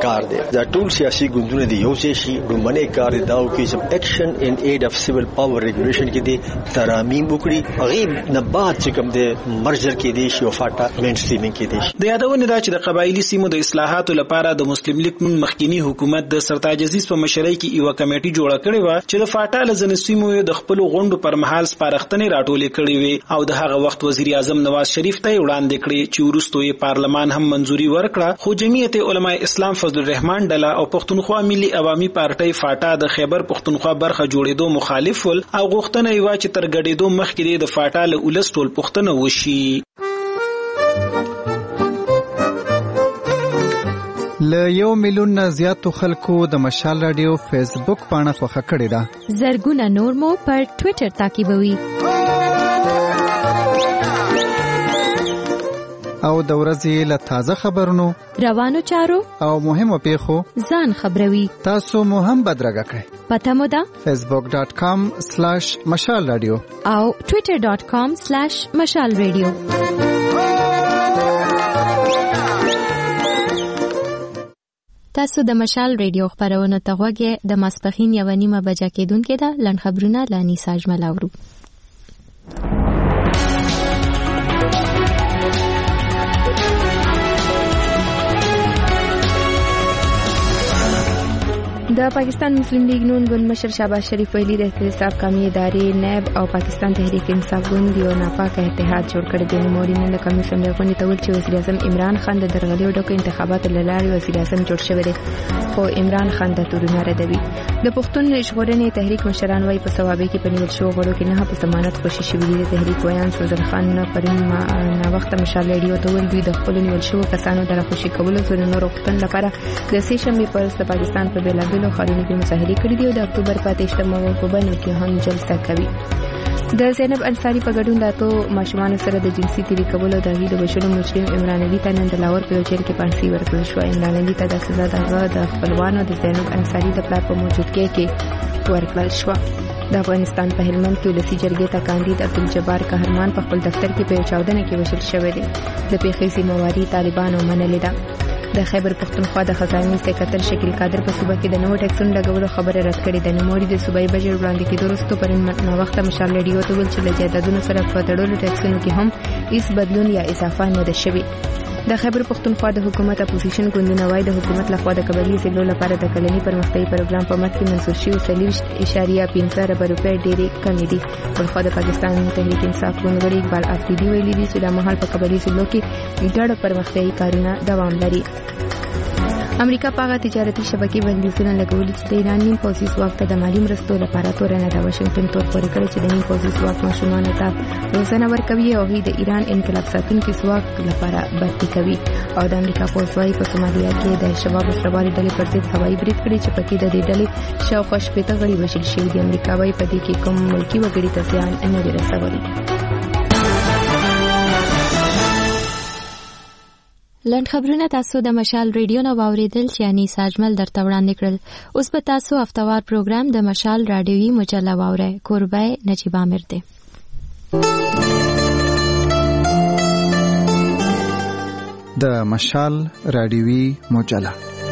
دا ټول سیاسي ګوندونه دی یو شي رومنه کار دا او کې سم اکشن ان اید اف سیویل پاور ریګولیشن کې دی ترامیم وکړي هغه نه بعد چې کوم دی مرجر کې دی شي او فاټا مین سټریمینګ کې دی. د یادونه دا چې د قبایلی سیمو د اصلاحاتو لپاره د مسلم لیگ نون مخکینی حکومت د سرتاج عزیز په مشرۍ کې یو کمیټه جوړه کړې و چې د فاټا لزن سیمو د خپل غونډو پر مهال سپارښتنې راټولې کړې وي او د هغه وخت وزیر اعظم نواز شریف ته وړاندې کړې چې وروسته یې پارلمان هم منځوري ورکړه. خو جمعیت علماء اسلام فضل الرحمن ډله او پښتونخوا ملي عوامي پارټۍ فاټا د خیبر پښتونخوا برخه جوړېدو مخالف ول او غوښتنه یې و چې تر ګډېدو مخکې د فاټا له ولس ټول پښتنه وشي. له 1 میلیون نه زیاتو خلکو د مشال رادیو فیسبوک پاڼه خوښه کړې ده. زرګونه نور مو پر ټوئیټر تعقیبوي او د ورځې له تازه خبرونو روانو چارو او مهمو پیښو ځان خبروي. تاسو مو هم بدرګه کړئ. پته مو ده facebook.com/مشال رادیو او twitter.com/مشال رادیو. تاسو د مشال رادیو خبرونه ته غوږی د ماسپخین 1:30 بجې کېدونکې ده. لنډ خبرونه لانی ساجمل اورو. د پاکستان مسلم لیگ نون ګوند مشر شهباز شریف ویلي د احتساب قومي ادارې نیب او پاکستان تحریک انصاف ګوند یو ناپاک اتحاد جوړ کړی دی. نوموړي نن د قومي اسمبلۍ غونډې ته ویل چې وزیر اعظم عمران خان د درغلیو ډکو انتخاباتو له لارې وزیر اعظم جوړ شوی دی خو عمران خان د تورونه ردوي. د پښتون ژغورنې تحریک مشران وايي په ثوابي کې په نیول شو غړو کې نه په ضمانت خوشي شوي دي. د تحریک ویان فضل خان پرون نا وخت مشال رادیو ته ویل دوی د خپل نیول شو کسانو د خوشي کولو څخه نور وختن لپاره د سې شنبې پر د پاکستان په بیلابیلو ښارونو کې مظاهرې کړې دي او د اکتوبر په 28مه په بنو کې هم جلسه کوي. د زینب انصاری په ګډون داتو ماشومان سره د جنسي تیری کولو د غیډو بشلو مجرم عمران علي ته نن د لاهور په جیل کې پانسي ورکړل شو. عمران علي ته د سزا د خپلوانو د زینب انصاری د پلار په موجودګۍ کې ورکړل شو. د افغانستان په هلمند کې ولسی جرګې ته کاندید عبدالجبار قهرمان په خپل دفتر کې په 14 کې وشل شوی دی. د پیښې ذمہواری طالبانو منلې ده. د خیبر پښتونخوا د خزانې سکرټر شکیل قادر په صوبه کې د نوو ټیکسونو لګولو خبره رد کړې ده. نوموړي د صوبایي بجټ وړاندې کېدو وروسته پرون ناوخته مشال رادیو ته ویل چې له جایدادونو سره په تړلو ټیکسونو کې هم هیڅ بدلون یا اضافه نه ده شوې. د خیبر پښتونخوا د حکومت اپوزیشن ګوندونه وايي د حکومت لخوا د قبایلي ضلعو لپاره د کلني پرمختیايي پروګرام په مټ کې منسوخ شوي 30.15 ارب روپۍ ډېرې کمې دي. بلخوا د پاکستان تحریک انصاف ګوند غړي اقبال افریدي ویلي دي چې دا مهال په قبایلي ضلعو کې ډېر پرمختیايي کارونه دوام لري. امریکا په تجارتي شبکې بندیزونه لګولي چې د ایران نیم پوځي ځواک ته د مالي مرستو لپاره تورنه د واشنگټن تور پورې کړی چې د نیم پوځي ځواک ماشومانو ته روزنه ورکوي او هغوی د ایران انقلاب ساتونکي ځواک لپاره بھرتي کوي. او د امریکا پوځ وايي په سومالیا کې د شباب سرباري ډلې پر ضد هوایي برید کړی چې پکې د دې ډلې شاوخوا 80 غړي وژل شوي دي. امریکا وايي په دې کې کوم ملکي وګړي ته زیان نه دی رسولی. لنډ خبرونه تاسو د مشال رادیو نه واوریدل چې اني ساجمل درته وړاندې کړل. اوس به تاسو هفتوار پروګرام د مشال رادیوي مجله واورئ. کوربه نجیب عامر دی. د مشال رادیوي مجله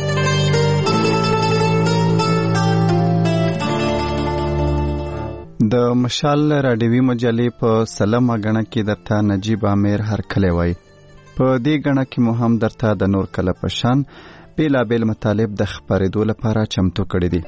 د مشال رادیوي مجلې په سلمه غڼه کې درته نجیب عامر هرکلی وای. په دې غڼه کې مو هم درته د نور کله پشان بیلابیل مطالب د خبرېدو لپاره چمتو کړی دي.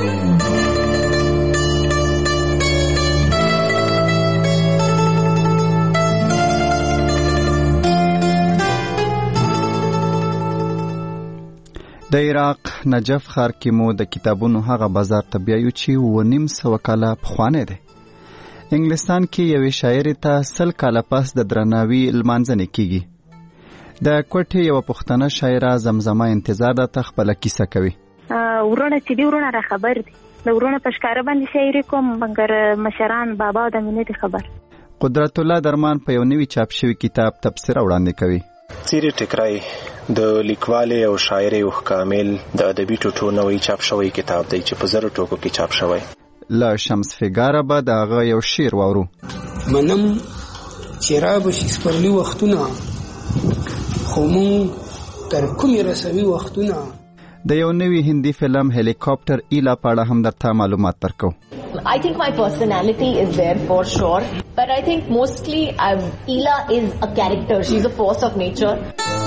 د عراق نجف ښار کې مو د کتابونو هغه بازار ته بیایو چې 900 کاله پخوانی دی. انګلستان کې یوې شاعرې ته 100 کاله پس د درناوي لمانځنې کیږي. د کوټې یو پښتنه شاعره زمزمه انتظار د خپل کیسه کوي. ورونه چې دی ورونه را خبر دي د ورونه پښکار باندې شاعري کوم مګر مشران بابا د مینې خبر. قدرت الله درمان په یو نوی چاپ شوی کتاب تفسیر وړاندې کوي. سیری ټکرای د لیکوالې او شاعرې او کامل د ادبي ټوټو نوی چاپ شوی کتاب دی چې په زر ټوکو کې چاپ شوی. لا شمس فګاره به دغه یو شعر واورو. منم چې را به شي سپرلی وختونه خو مون تر کومې رسوي وختونه. د یو نوي هندي فلم هلیکاپټر ایلا په اړه هم درته معلومات درکو. I think my personality is there for sure, but I think mostly Ela is a character. She's a force of nature.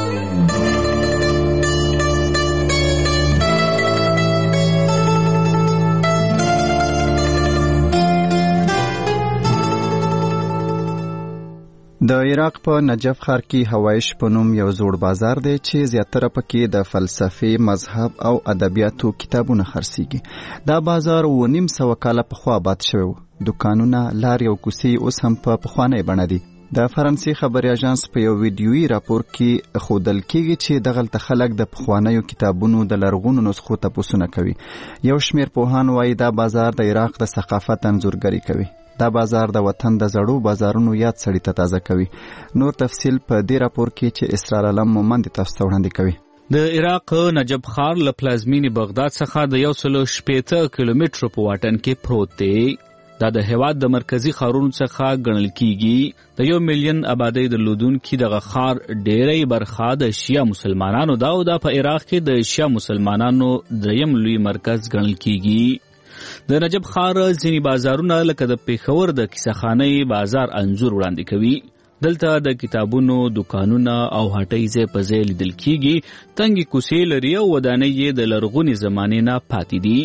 د عراق په نجف ښار کې هوایش په نوم یو زوړ بازار دی چې زیاتره پکې د فلسفې، مذهب او ادبیاتو کتابونه خرڅیږي. دا بازار 900 کاله پخوا آباد شوی و. دکانونه، لارې او کوڅې اوس هم په پخوانۍ بڼه دي. د فرانسې خبري اژانس په یو ویډیویي راپور کې ښودل کېږي چې دغلته خلک د پخوانیو کتابونو د لرغونو نسخو تپوسونه کوي. یو شمېر پوهان وایي دا بازار د عراق د ثقافت انځورګري کوي. دا بازار د وطن د زړو بازارونو یاد سړی ته تازه کوي. نور تفصیل په دې راپور کې چې اسرار علم مومند تاسو ته وړاندې کوي. د عراق نجف ښار له پلازمینې بغداد څخه د 160 کیلومترو په واټن کې پروت دی. دا د هېواد د مرکزی ښارونو څخه ګڼل کیږي. د 1 میلیون آبادۍ درلودونکي دغه ښار ډېری برخه د شیعه مسلمانانو دا او دا په عراق کې د شیعه مسلمانانو دریم لوی مرکز ګڼل کیږي. د نجف ښار ځینې بازارونه لکه د پېښور د کیسهخانۍ بازار انځور وړاندې کوي. دلته د کتابونو دکانونه او هټۍ ځای په ځای لیدل کیږي. تنګې کوڅې لري او ودانۍ یې د لرغونې زمانې نه پاتې دي.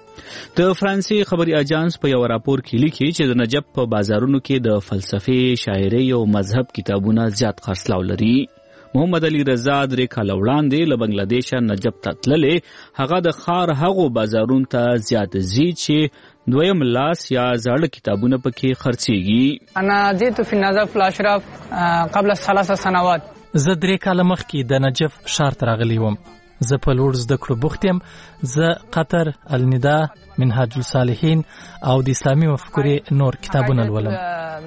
د فرانسې خبري اژانس په یو راپور کې لیکي چې د نجف په بازارونو کې د فلسفې، شاعرۍ او مذهب کتابونه زیات خرڅلاو لري. محمد علي رضا 3 کاله وړاندې له بنگلادیشه نجف ته تللی. هغه د ښار هغو بازارونو ته زیات ځي چې دویم لاس یا زاړه کتابونه پکې خرڅیږي. انا جئت في نجف الاشراف قبل 3 سنوات. زه 3 کاله مخکې د نجف ښار ته راغلی وم. زه په لوړ زده کړو بوخت یم. زه قطر، الندا، منهاج الصالحین او د اسلامي مفکورې نور کتابونه لولم.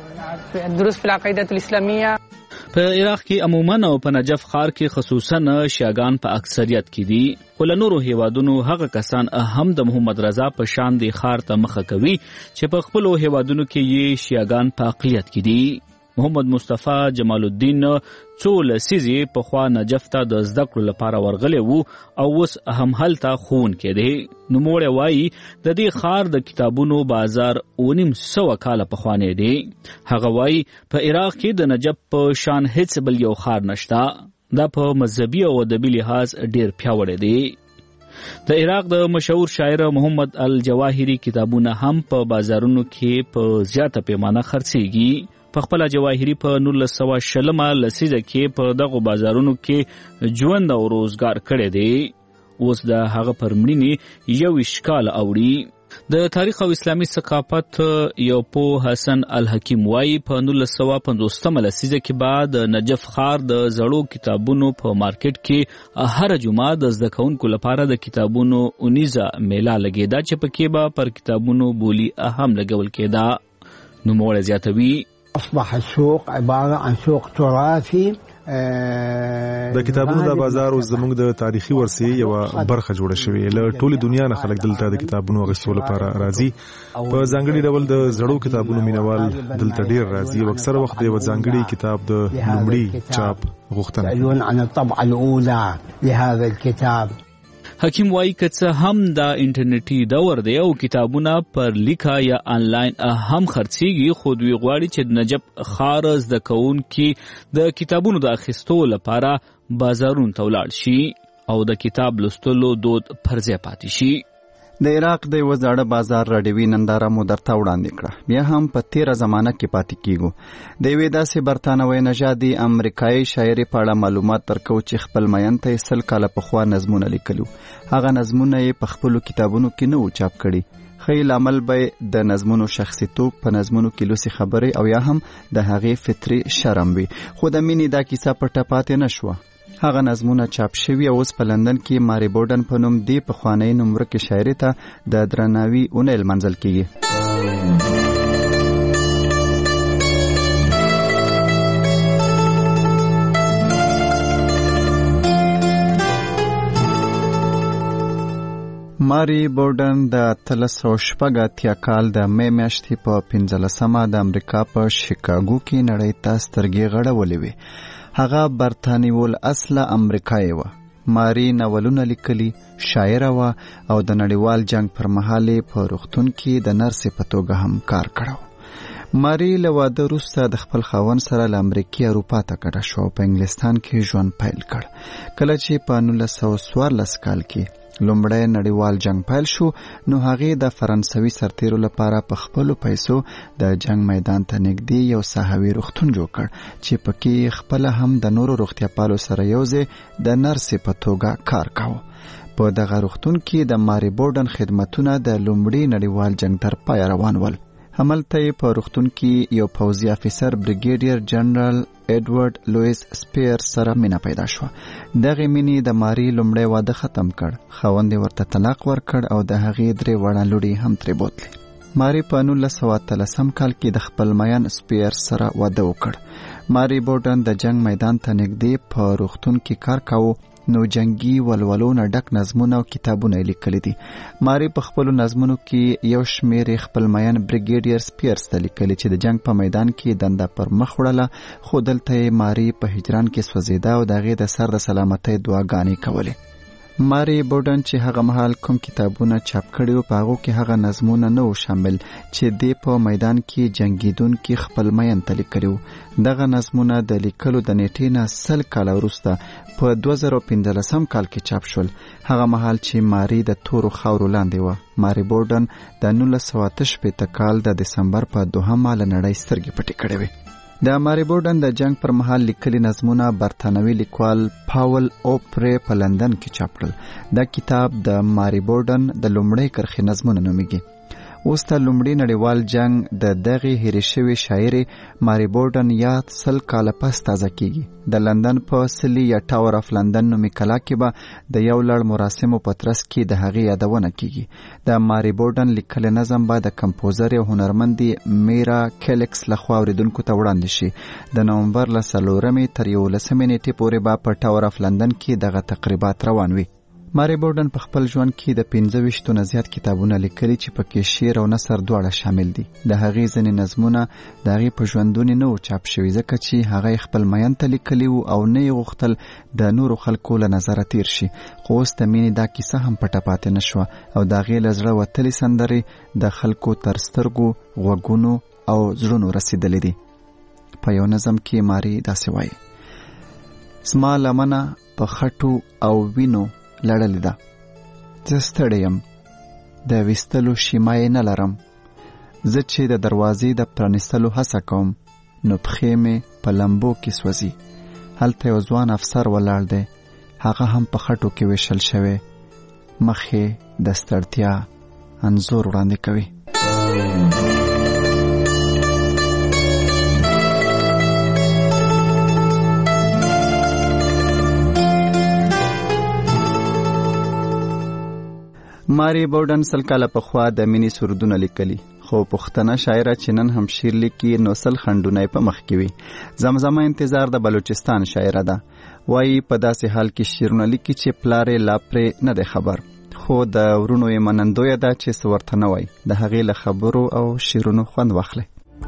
دروس په العقیده الاسلامیه. په عراق کې عموما او په نجف ښار کې خصوصا شیعاګان په اکثریت کې دي. خو له نورو هیوادونو هغه کسان هم د محمد رضا په شان د ښار ته مخه کوي چې په خپلو هیوادونو کې یې شیعاګان په اقلیت کې دي. محمد مصطفی جمال الدین څو لسیزې پخوا نجف ته د زده کړو لپاره ورغلی وو او اوس هم هلته ښوونکی دی. نوموړی وایي د دې ښار د کتابونو بازار 900 کاله پخوانی دی. هغه وایي په عراق کې د نجف په شان هیڅ بل یو ښار نشته. دا په مذهبي او ادبي لحاظ ډیر پیاوړی دی. د عراق د مشهور شاعر محمد الجواهري کتابونه هم په بازارونو کې په زیاته پیمانه خرڅیږي. په خپل جواهري په 1920 لسیزه کې په دغه بازارونو کې ژوند او روزګار کړی دی. اوس د هغه پر مړینې 21 کاله اوړي. د تاریخ او اسلامي ثقافت یو پوه حسن الحکیم وایي په 1950 لسیزه کې بعد نجف ښار د زړو کتابونو په مارکیټ کې هر جمعه د زده کوونکو لپاره د کتابونو اونیزه میله لګېده چې پکې به پر کتابونو بولی هم لګول کېده. نوموړی زیاتوي اصبح السوق عباره عن سوق تراثي. د کتابونو د بازار اوس زموږ د تاریخي ورثې یو برخه جوړه شوې. له ټولې دنیا نه خلک دلته د کتابونو اخیستو لپاره راځي. په ځانګړي ډول د زړو کتابونو مینوال دلته ډیر راځي او اکثر وخت د یو ځانګړي کتاب د لومړي چاپ غوښتنه عن الطبعه الاولى لهذا الكتاب. حکیم وایي که څه هم دا انټرنیټي دور دی او کتابونه پر لیکه یا آنلاین هم خرڅیږي، خو دوی غواړي چې د نجف ښار زده کوونکي د کتابونو د اخیستو لپاره بازارونو ته ولاړ شي او د کتاب لوستلو دود پر ځای پاتې شي. د عراق د یو زاړه بازار راډیوي ننداره مو درته وړاندې کړه. بیا هم په تیره زمانه کې پاتې کیږو. د یوې داسې برتانوي نژادي امریکایي شاعرې په اړه معلومات درکو چې خپل مین ته 100 کاله پخوا نظمونه لیکلو. هغه نظمونه یې په خپلو کتابونو کې نه و چاپ کړي. ښایي لامل به د نظمونو شخصیتوب په نظمونو کې لوسې خبرې او یا هم د هغې فطري شرم وي. خو د مینې دا کیسه پټه پاتې نه شوه. هغه نظمونه چاپ شوي او اوس په لندن کې ماري بورډن په نوم دی پخوانۍ نومورکې شاعرې ته د درناوي اونۍ لمانځل کیږي. ماري بورډن د 1380 کال د مې میاشتې په 15مه د امریکا په شیکاګو کې نړۍ ته سترګې غړولې وې. هغه برتانوي اصله امریکایي و. ماري ناولونه لیکلي، شاعره وه او د نړیوال جنگ پر مهال په روغتون کې د نرسې په توګه هم کار کړی. ماري له واده وروسته د خپل خاوند سره له امریکې اروپا ته کډه شوه او په انګلستان کې ژوند پیل کړ. کله چې په 1914 کال کې لومړی نړیوال جنگ پیل شو، نو هغې د فرانسوي سرتیرو لپاره په خپلو پیسو د جنگ میدان ته نږدې یو ساحوي روغتون جوړ کړ چې پکې خپله هم د نورو روغتیاپالو سره یوځای د نرسې په توګه کار کاوه. په دغه روغتون کې د ماري بورډن خدمتونه د لومړي نړیوال جنگ تر پای روان ول. هملته په روغتون کې یو پوځي افیسر بریګیډیر جنرال ایډورډ لوئیس سپیر سره مینه پیدا شوه. دغه مینې د ماري لومړی واده ختم کړ. خاوند ورته طلاق ورکړ او د هغې 3 وړه لوڼې هم ترې بوتلې. ماري په 1913 کال کې د خپل میان سپیر سره واده وکړ. ماري بورډن د جنگ میدان ته نږدې په روغتون کې کار کاوه، نو جنگي ولولو نه ډک نظمونه او کتابونه لیکلي دي. ماري په خپلو نظمونو کې یو شمېر خپل میان بریګیډیر سپیرز ته لیکلي چې د جنگ په میدان کې دنده پر مخ وړله، خو دلته یې ماري په هجران کې سوځېده او د هغې د سر د سلامتۍ دعاګانې کولې. ماري بورډن چې هغه مهال کوم کتابونه چاپ کړي وو، په هغو کې هغه نظمونه نه وو شامل چې دی په میدان کې جنګیدونکي خپل میان ته لیکلي وو. دغه نظمونه د لیکلو د نیټې نه 100 کاله وروسته په 2015 کال کې چاپ شول. هغه مهال چې ماري د تورو خاورو لاندې وه. ماري بورډن د 1968 کال د دسمبر په 2 له نړۍ سترګې پټې کړې وې. د ماري بورډن د جنگ پر مهال لیکلي نظمونه برتانوي لیکوال پاول اوپری په لندن کې چاپ کړل. دا کتاب د ماري بورډن د لومړۍ کرښې نظمونه نومیږي. اوس د لومړي نړیوال جنگ د دغې هېرې شوې شاعرې ماري بورډن یاد 100 کاله پس تازه کیږي. د لندن په سلی یا ټاور اف لندن نومي کلا کې به د یو لړ مراسمو په ترڅ کې د هغې یادونه کیږي. د ماري بورډن لیکلی نظم به د کمپوزر او هنرمندې میرا کیلکس لخوا اوریدونکو ته وړاندې شي. د نومبر له 4 تر 11 نیټې پورې به په ټاور اف لندن کې دغه تقریبات روان وي. ماري بورډن په خپل ژوند کې د 25 نه زیات کتابونه لیکلي چې پکې شعر او نثر دواړه شامل دي. د هغې ځینې نظمونه د هغې په ژوندونې نه و چاپ شوي، ځکه چې هغه خپل میان ته لیکلي وو او نه یې غوښتل د نورو خلکو له نظره تیر شي. خو اوس د مینې دا کیسه هم پټه پاتې نه شوه او د هغې له زړه وتلې سندرې د خلکو تر سترګو، غوږونو او زړونو رسېدلې دي. په یو نظم کې ماري داسې وایي: زما لمنه په خټو او وینو لړلې ده، زه ستړی یم، د ویستلو شیمه یې نه لرم. زه چې د دروازې د پرانیستلو هڅه کوم، نو پښې مې په لمبو کې سوځي. هلته یو ځوان افسر ولاړ دی، هغه هم په خټو کې ویشل شوی، مخ یې د ستړتیا انځور وړاندې کوي. ماري بورډن 100 کاله پخوا د مینې سرودونه لیکلي، خو پښتنه شاعره چې نن هم شعر لیکي نو 100 خنډونه په مخ کې وي. زمزمه انتظار د بلوچستان شاعره ده. وایي په داسې حال کې شعرونه لیکي چې پلارې لا پرې نه دی خبر، خو د ورونو یې منندویه ده چې څه ورته نه وایي. د هغې له خبرو او شعرونو خوند واخلئ.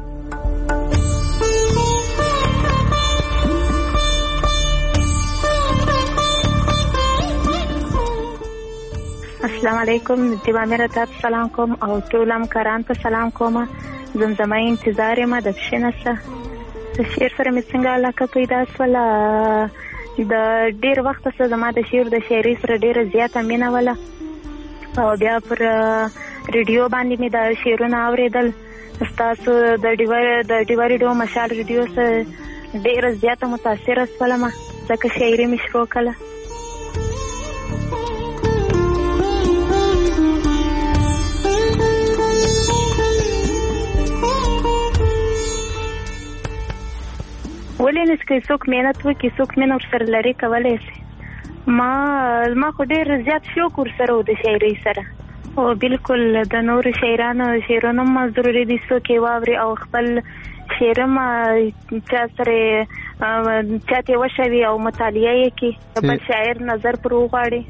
السلام علیکم. دیوا میرا ته سلام کوم او ټول همکاران ته سلام کوم. زمزمه انتظار ما د شنسه د شعر سره مې څنګه علاقه پیدا شوله. د ډیر وخت څخه زما د شعر د شاعرۍ سره ډیره زیاته مینه وله او بیا پر ریډیو باندې مې د شعرونه اوریدل. ستاسو د ډیوا ریډیو مشال ریډیو سره ډیره زیاته متاثره شولم، ځکه شاعري مې شروع کړه. ولې نه چې څوک مهنت وکړي، څوک مینه ورسره لري کولی شي. ما خو ډېر زیات شوق ورسره و د شاعرۍ سره، او بالکل د نورو شاعرانو شعرونه هم ضروري دي څوک یې واوري او خپل شعر هم چا سره چاته وشوي او مطالعه یې کړي، بل شاعر نظر پر وغواړي.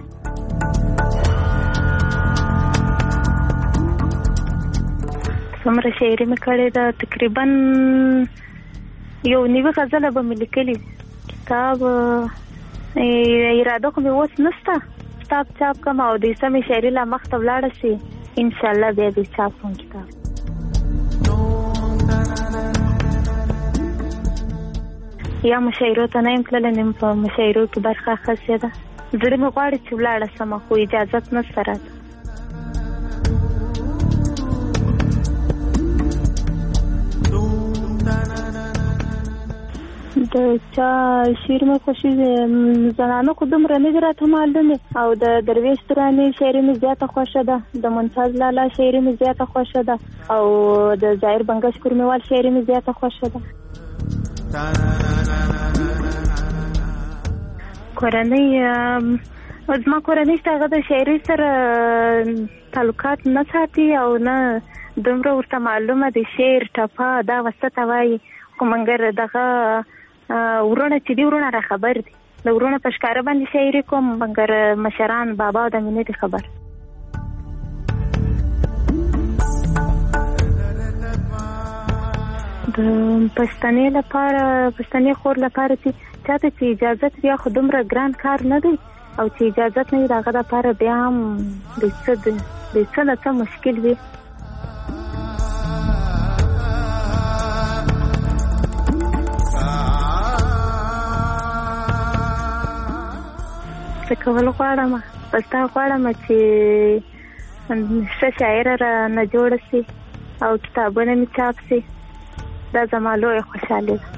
څومره شاعري مې کړې ده، تقریبا 1 غزله به مې لیکلي. کتاب اراده خو مې اوس نشته کتاب چاپ کوم او د سمې شاعري لا مخته ولاړه شي ان شاء الله بیا دې چاپ کوم کتاب. یا مشاعرو ته نه یم تللی نیم په مشاعرو کې برخه اخیستې ده. زړه مې غواړي چې ولاړه سمه خو اجازت نشته راته. د چا شعر مې خوښي زنانه خو دومره نه دي راته معلومې او د درویش ترانې شاعري مې زیاته خوښه ده، د ممتاز لالا شاعري مې زیاته خوښه ده او د ظاهر بنګش کورمېوال شاعري مې زیاته خوښه ده. کورنۍ زما کورنۍ شته هغه د شاعري سره تعلقات نه ساتي او نه دومره ورته معلومه د شعر ټپه دا وسطه وایي خو مګر دغه ورونه چې دي ورونه را خبر دي د ورونه په ښکاره باندې شاعري کوم مګر مشران بابا او د مینې دي خبر. د پښتنې لپاره پښتنې خور لپاره چې چاته چې اجازت بیا خو دومره ګران کار نه دی او چې اجازت نه وي د هغه لپاره بیا هم د څه نه څه مشکل وي. څه کول غواړم بس دا غواړم چې ښه شاعره را نه جوړه شي او کتابونه مې چاپ شي. دا زما لویه خوشحالي ده.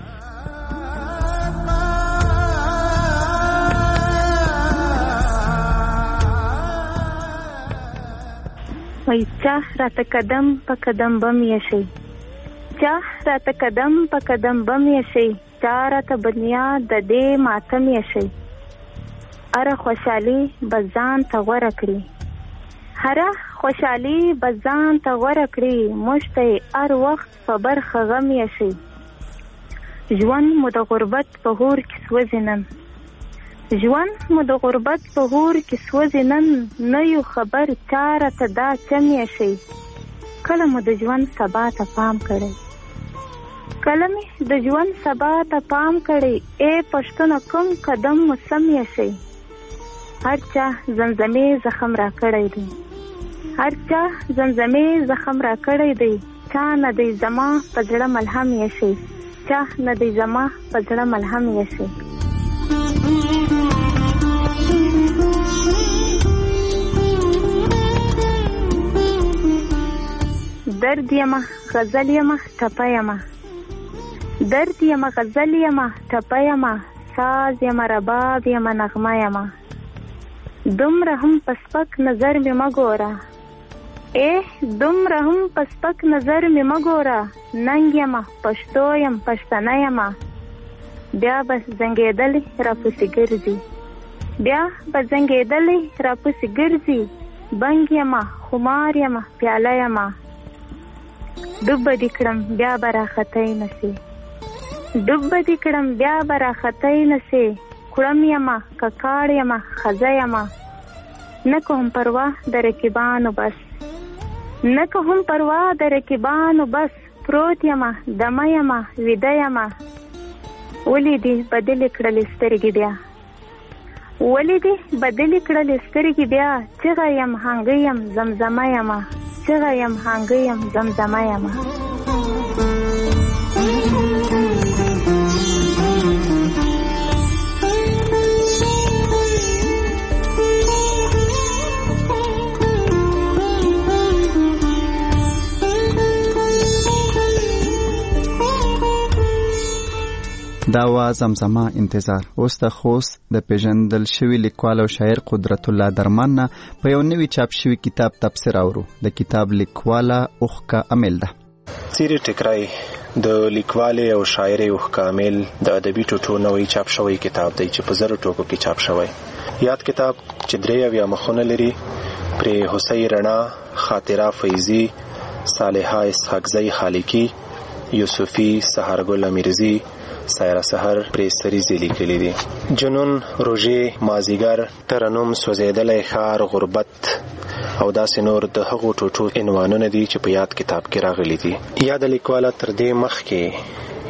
وای چا راته قدم په قدم بم یې شي، چا راته قدم په قدم بم یې شي، چا راته بنیاد د دې ماتم یې شي. هره خوشحالي به ځان ته غوره کړي، هره خوشحالي به ځان ته غوره کړي، موږ ته هر وخت په برخه غم یې شي. ژوند مو د غربت په اور کې سوځي نن، ژوند مو د غربت په اور کې سوځي نن، نه یو خبر چا راته دا چم یې شي. کله مو د ژوند سبا ته پام کړی، کله مې د ژوند سبا ته پام کړی، ای پښتونه کوم قدم مو سم یې شي. هر چا زمزمې زخم را کړی دی، هر چا زمزمې زخم را کړی دی، چا نه دی زما په زړه ملهم یې شي، چا نه دی زما په زړه ملهم یې شي. درد یمه غزل یمه ټپه یمه، درد یمه غزل یمه ټپه یمه، ساز یمه رباب یمه نغمه یمه. دومره هم په سپک نظر مې مه ګوره، دومره هم په سپک نظر مې مه ګوره، ننګ یمه پښتو یم پښتنه یمه. بیا به زنګېدلې راپسې ګرځي، بیا به زنګېدلې راپسې ګرځي، بنګ یمه خمار یمه پیاله یمه. ډوب به دې کړم بیا به راختی نه سې، ډوب به دې کړم بیا به راختی نه سې، کړم یمه ککاړ یمه ښځه یمه. نه کوم پروا د رقیبانو بس، نه کوم پروا د رقیبانو بس، پروت یمه دمه یمه ویده یمه. ولې دې بدلې کړلې سترګې بیا، ولې دې بدلې کړلې سترګې بیا، چغه یم هنګه یم زمزمه یمه، چغه یم هنګه یم زمزمه یمه. دا وا زمزمه انتظار. اوس د خوست د پیژندل شوی لیکوال او شاعر قدرت الله درمان نه په یو نوی چاپ شوی کتاب تفسیر اورو. د کتاب لیکواله اوخکا امیل ده. څیرې ټکرای د لیکوالې او شاعرې اوخکا امیل د ادبي ټوټو نوی چاپ شوی کتاب دی چې په 1000 ټوکو کې چاپ شوی. یاد کتاب چې 3 مخونه لري پرې حسین رڼا، خاطره فیضی، صالحه اسحاقزی خالقی، یوسفی، سحرګل امیرزی، سایره سحر پریستری زیلی کلی دی. جنون، روژه، مازیګر، ترنم، سوځیدلی ښار، غربت او داسې نور د هغو ټوټو عنوانونه دي چې په یاد کتاب کې راغلي دي. یاد لیکواله تر دې مخکې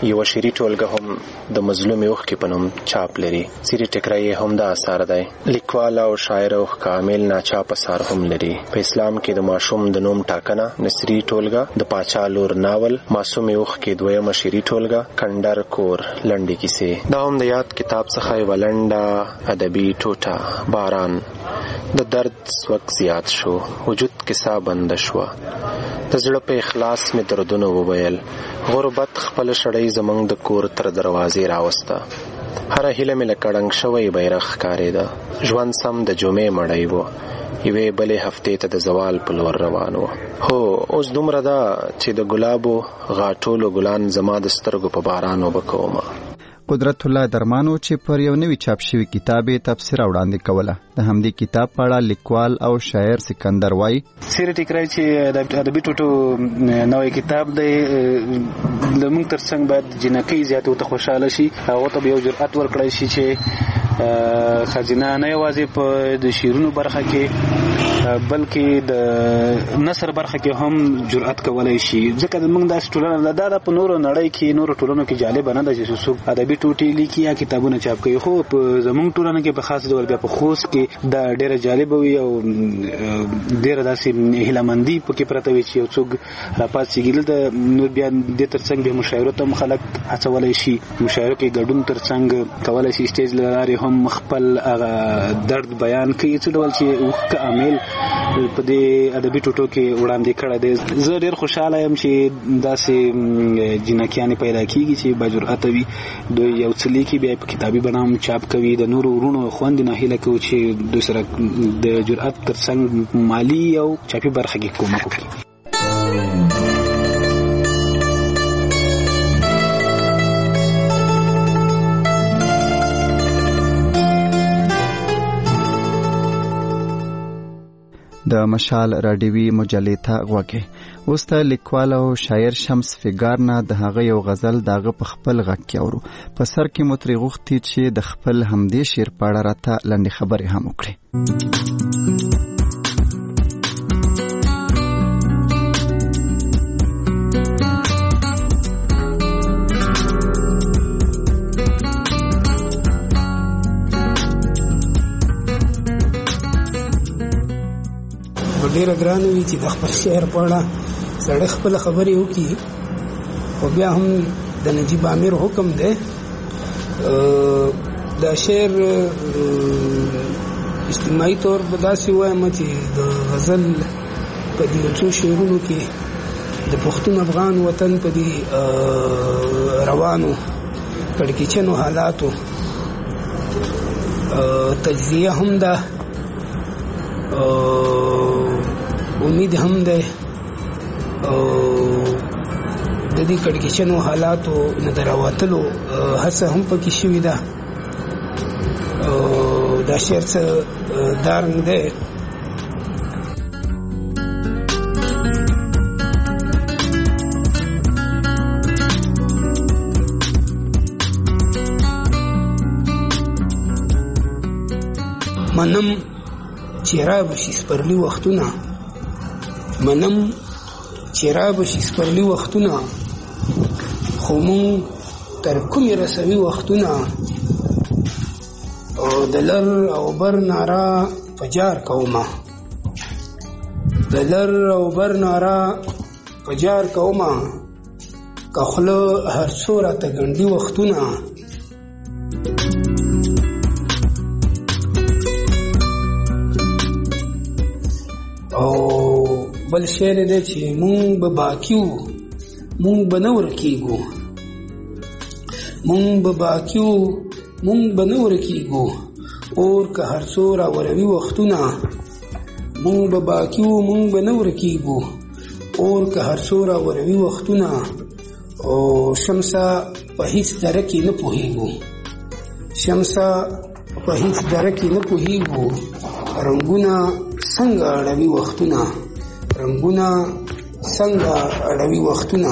یو شعري ټولګه هم د مظلومې اوښکې په نوم چاپ لري. سیرې ټکرایي هم دا اثر دی. لیکوال او شاعر اوښ کامل ناچاپ اثار هم لري. په اسلام کې د ماشوم د نوم ټاکنه نثري ټولګه، د پاچا لور ناول، معصومې اوښکې دویمه شعري ټولګه، کندر کور لنډې کیسې. دا هم د یاد کتاب څخه یوه لنډه ادبي ټوټه. باران د درد سوک زیات شو، وجود کیسه بنده شوه، د زړه په اخلاص مې دردونه وویل. غربت خپل شړۍ زمونږ د کور تر دروازې راوسته. هره هیله مې لکه ړنګ شوی بیرغ ښکارېده. ژوند سم د جمعې مړی و، یوې بلې هفتې ته د زوال په لور روان و. هو اوس دومره ده چې د ګلابو غاټولو ګلان زما د سترګو په باران وبکومه. قدرت الله درمانو چې پر یو نوی چاپ شوی کتاب تفسیر وړاندې کوله. د همدې کتاب په اړه لیکوال او شاعر سکندر وای: سیرې ټکرای چې د ادبي ټوټو نوې کتاب دی، زموږ ترڅنګ باید جنکۍ زیات ورته خوشاله شي، هغه ته یو جرأت ورکړی شي چې خزینه نه یوازې په د شعرونو برخه کې بلکې د نثر برخه کې هم جرأت کولای شي. ځکه موږ داسې ټولنه دا په نورو نړۍ کې نورو ټولنو کې جالب نه ده چې څوک ادبي ټوټې لیکي یا کتابونه چاپ کوي، خو په زموږ ټولنه کې په خاص ډول بیا په خوست کې دا ډېره جالب وي او ډېره داسې هیلهمندي پکې پرته وي چې یو څوک راپاڅېږي. دلته نور بیا دې ترڅنګ بیا مشاعرو ته هم خلک هڅولی شي، مشاعرو کې ګډون ترڅنګ کولی شي سټیج له لارې هم خپل هغه درد بیان کوي، څه ډول چې اوښکه عامل په دې ادبي ټوټو کې وړاندې کړی دی. زه ډېر خوشحاله یم چې داسې جنکیانې پیدا کېږي چې با جرأته وي، دوی یو څه لیکي بیا په کتابي بڼه هم چاپ کوي. د نورو وروڼو خویندو نه هیله کوو چې دوی سره د جرأت ترڅنګ مالي او چاپي برخه کې کومک وکړي. د مشال راډیوي مجلې ته غوږی. اوس ته لیکوال او شاعر شمس فګار نه د هغه یو غزل دغه په خپل غږ کې اورو. په سر کې مو ترې غوښتي چې د خپل همدې شعر په اړه راته لنډې خبرې هم وکړي. ډېره ګرانه وي چې د خپل شعر په اړه سړی خپله خبرې وکړي، خو بیا هم د نجیب امیر حکم دی. دا شعر اجتماعي طور په داسې وایم چې د غزل په دې څو شعرونو کې د پښتون افغان وطن په دې روانو کړکېچنو حالاتو تجزیه هم ده، امید هم ده، او د دې کړکېچنو حالاتو نه د راوتلو هڅه هم پکې شوې ده. دا شعر څه دارنګ دی: منم چې را بشي سپرلي وختونه، منم چې را بشي سپرلي وختونه، خو مونږ تر کومې رسوي وختونه، د لر او بر نارا پجار کومه، د لر او بر نارا پجار کومه، که خوله هر څو راته ګنډي وختونه. او بل شعر دی چې مونږ به باقی وو، مونږ به نه ورکېږو، مونږ به باقی وو، مونږ به نه ورکېږو، اور که هر څو راوروي وختونه، مونږ به باقی وو، مونږ به نه ورکېږو، اور که هر څو راوروي وختونه. او شمسه په هیڅ دره کې نه پوهېږو، شمسه په هیڅ دره کې نه پوهېږو، رنګونه څنګه اړوي وختونه، رنګونه څنګه اړوي وختونه.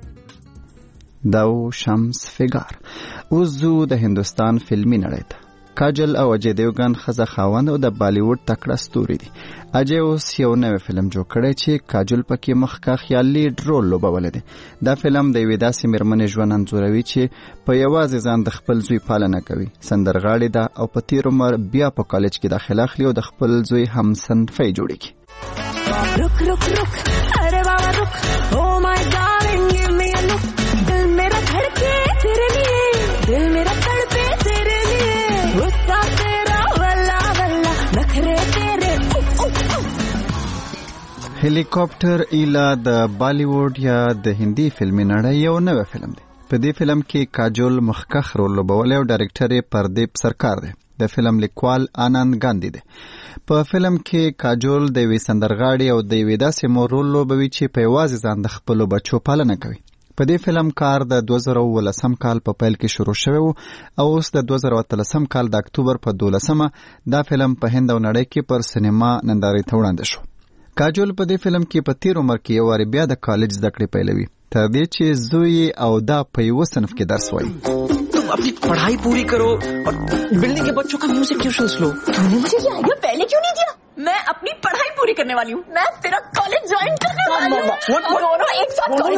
دا و شمس فګار. اوس زو د هندوستان فلمي نړۍ ته. کاجل او اجے دیوګن خزه خاوند او د بالیوډ تکړه ستوري دي. اجے اوس یو نوې فلم جوړ کړی چې کاجل پکې مخکا خیالي ډرول لوبولې ده. دا فلم د یوې داسې میرمنې ژوند انځوروي چې په یوازې ځان د خپل زوی پالنه کوي. سندرغاړې ده او په تیر عمر بیا په کالج کې داخله اخلي او د خپل زوی هم صنفي جوړیږي. रुक रुक रुक अरे बाबा रुक oh my darling give me a look दिल मेरा धड़के तेरे लिए दिल मेरा तड़पे तेरे लिए गुस्सा तेरा वल्ला वल्ला नखरे तेरे हेलीकॉप्टर ایلا د بالیوډ یا د هندي فلمي نړۍ یو نوې فلم دی. په دې فلم کې کاجول مخکخ رول لوبولی او ډایرکټر یې پردیپ سرکار دی. د فلم لیکوال آنند ګاندی دی. په فلم کې کاجول د یوې سندرغاړې او د یوې داسې مور رول لوبوي چې په یوازې ځان د خپلو بچو پالنه کوي. په دې فلم کار د 2019 کال په پیل کې شروع شوی او اوس د 2013 کال د اکتوبر په 12 دا فلم په هند او نړۍ کې پر سینما نندارې ته وړاندې شو. کاجول په دې فلم کې په تیر عمر کې یو واری بیا د کالج زده کړې پیلوي تر دې چې زوی او دا په یو صنف کې درس وایي. तुम अपनी पढ़ाई पूरी करो और बिल्डिंग के बच्चों का म्यूजिक ट्यूशंस लो. तूने मुझे ये आइडिया पहले क्यों नहीं दिया? मैं अपनी पढ़ाई पूरी करने वाली हूँ. मैं तेरा कॉलेज ज्वाइन करने वाली हूँ. दोनों एक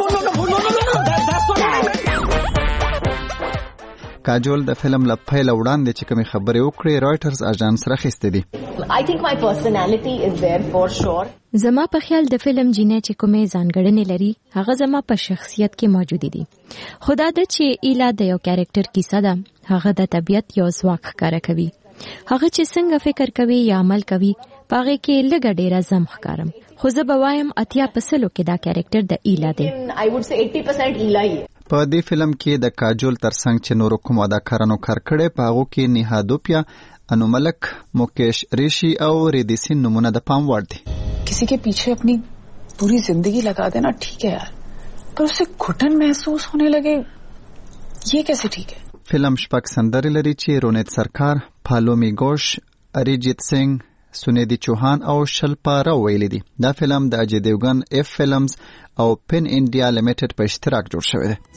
साथ. کاجول د فلم لپاره وړاندې چې کومې خبرې وکړې رائټرز اژانس راخسته دي. I think my personality is there for sure. زما په خیال د فلم جینې چې کومې ځانګړنې لري هغه زما په شخصیت کې موجود دي. خدا د چې ایلا د یو کریکټر کیسه ده هغه د طبیعت یو ځواک ښکاره کوي. هغه چې څنګه فکر کوي یا عمل کوي پاغه کې لږه ډیره زم ښکارم. خو زه به وایم 80% کې دا کریکټر د ایلا دی. I would say 80% ایلا دی. په دې فلم کې د کاجول ترڅنګ چې نور کوم اداکارانو کار کړي په هغه کې نیها دوپیا، انو ملک، मुकेश ऋषि और रिद्धि सिंह नमूना द पाम वर्ड थे. किसी के पीछे अपनी पूरी जिंदगी लगा देना ठीक है यार, पर उसे घुटन महसूस होने लगे ये कैसे ठीक है. फिल्म शपक संदरी लरी ची रोनित सरकार, फालोमी घोष, अरिजीत सिंह, सुनिधि चौहान और शिल्पा राव वैली दी. दा फिल्म द अजय देवगन एफ फिल्म्स और पेन इंडिया लिमिटेड पर इश्तिराक जोड़ शवे दे.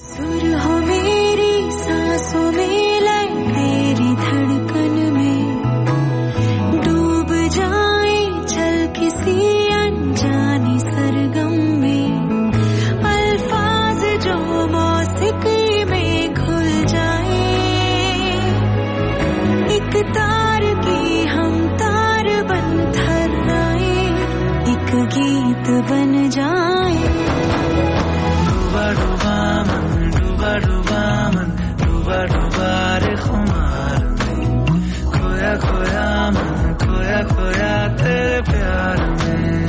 गीत बन जाए डूबा डूबा मन डूबा डूबा मन डूबा डूबा रे खुमार में खोया खोया मन खोया खोया तेरे प्यार में.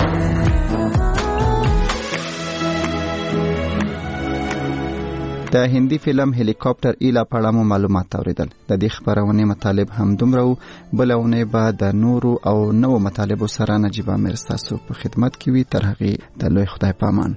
د هندي فلم هلیکاپټر ایلا په اړه معلومات اوریدل. د دې خبرونه مطالب هم دومره بلونه به د نورو او نو مطالب سره نجيب امیر تاسو په خدمت کې وي. تر هغه د لوی خدای پامان.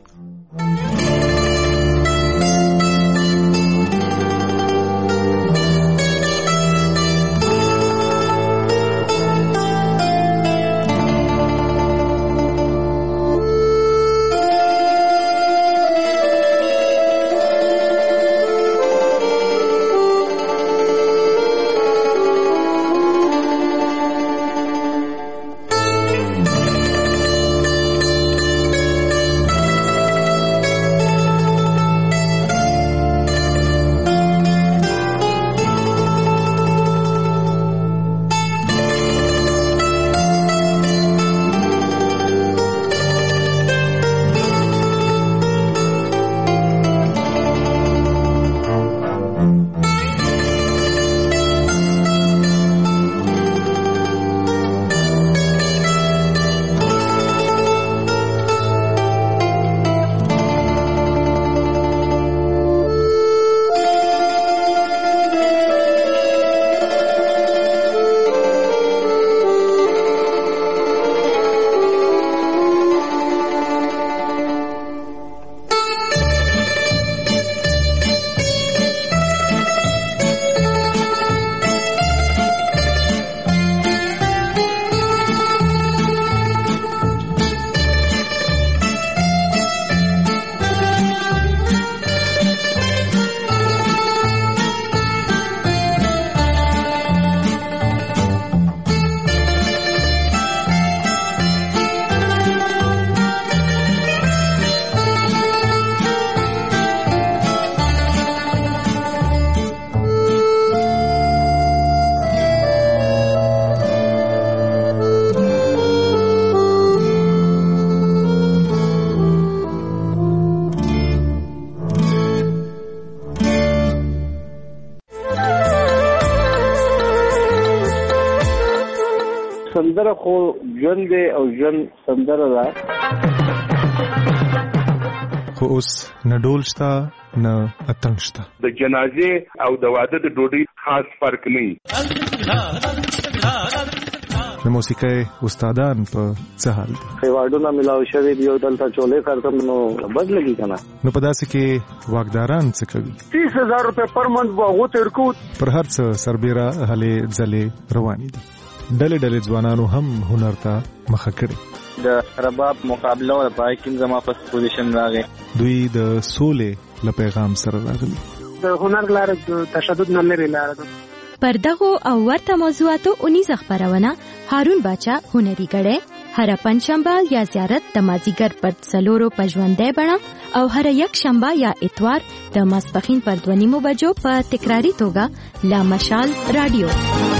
سندره خو ژوند دی او ژوند سندره ده. خو اوس نه ډول شته نه اتڼ شته. د جنازې او د واده د ډوډۍ خاص فرق نه وي. د موسیقۍ استادان په څه حال دي؟ ایوارډونه ملاو شوي دي او دلته چولې کارتم نو بد لګي کنه. نو په داسې کې واکداران څه کوي؟ 30,000 روپے پر منت باغو تیر کو. پر هر څه سربېره هلې ځلې روانې دي. ډلې ځوانانو هم هنر ته مخه کړې. د رباب مقابله او پای کې زما په پوزیشن راغی. دوی د سولې له پیغام سره راغلي. د هنر لاره د تشدد نه لري لاره ده. پر دغه او ورته موضوعاتو 19 خبرونه هارون باچا هنري غړې هر پنځشنبه یا زیارت د مازیګر پر څلورو پژوندې بڼه او هر یک شنبه یا اتوار د ماسپخین پر 2:30 بجو په تکراری توګه لا مشال رادیو.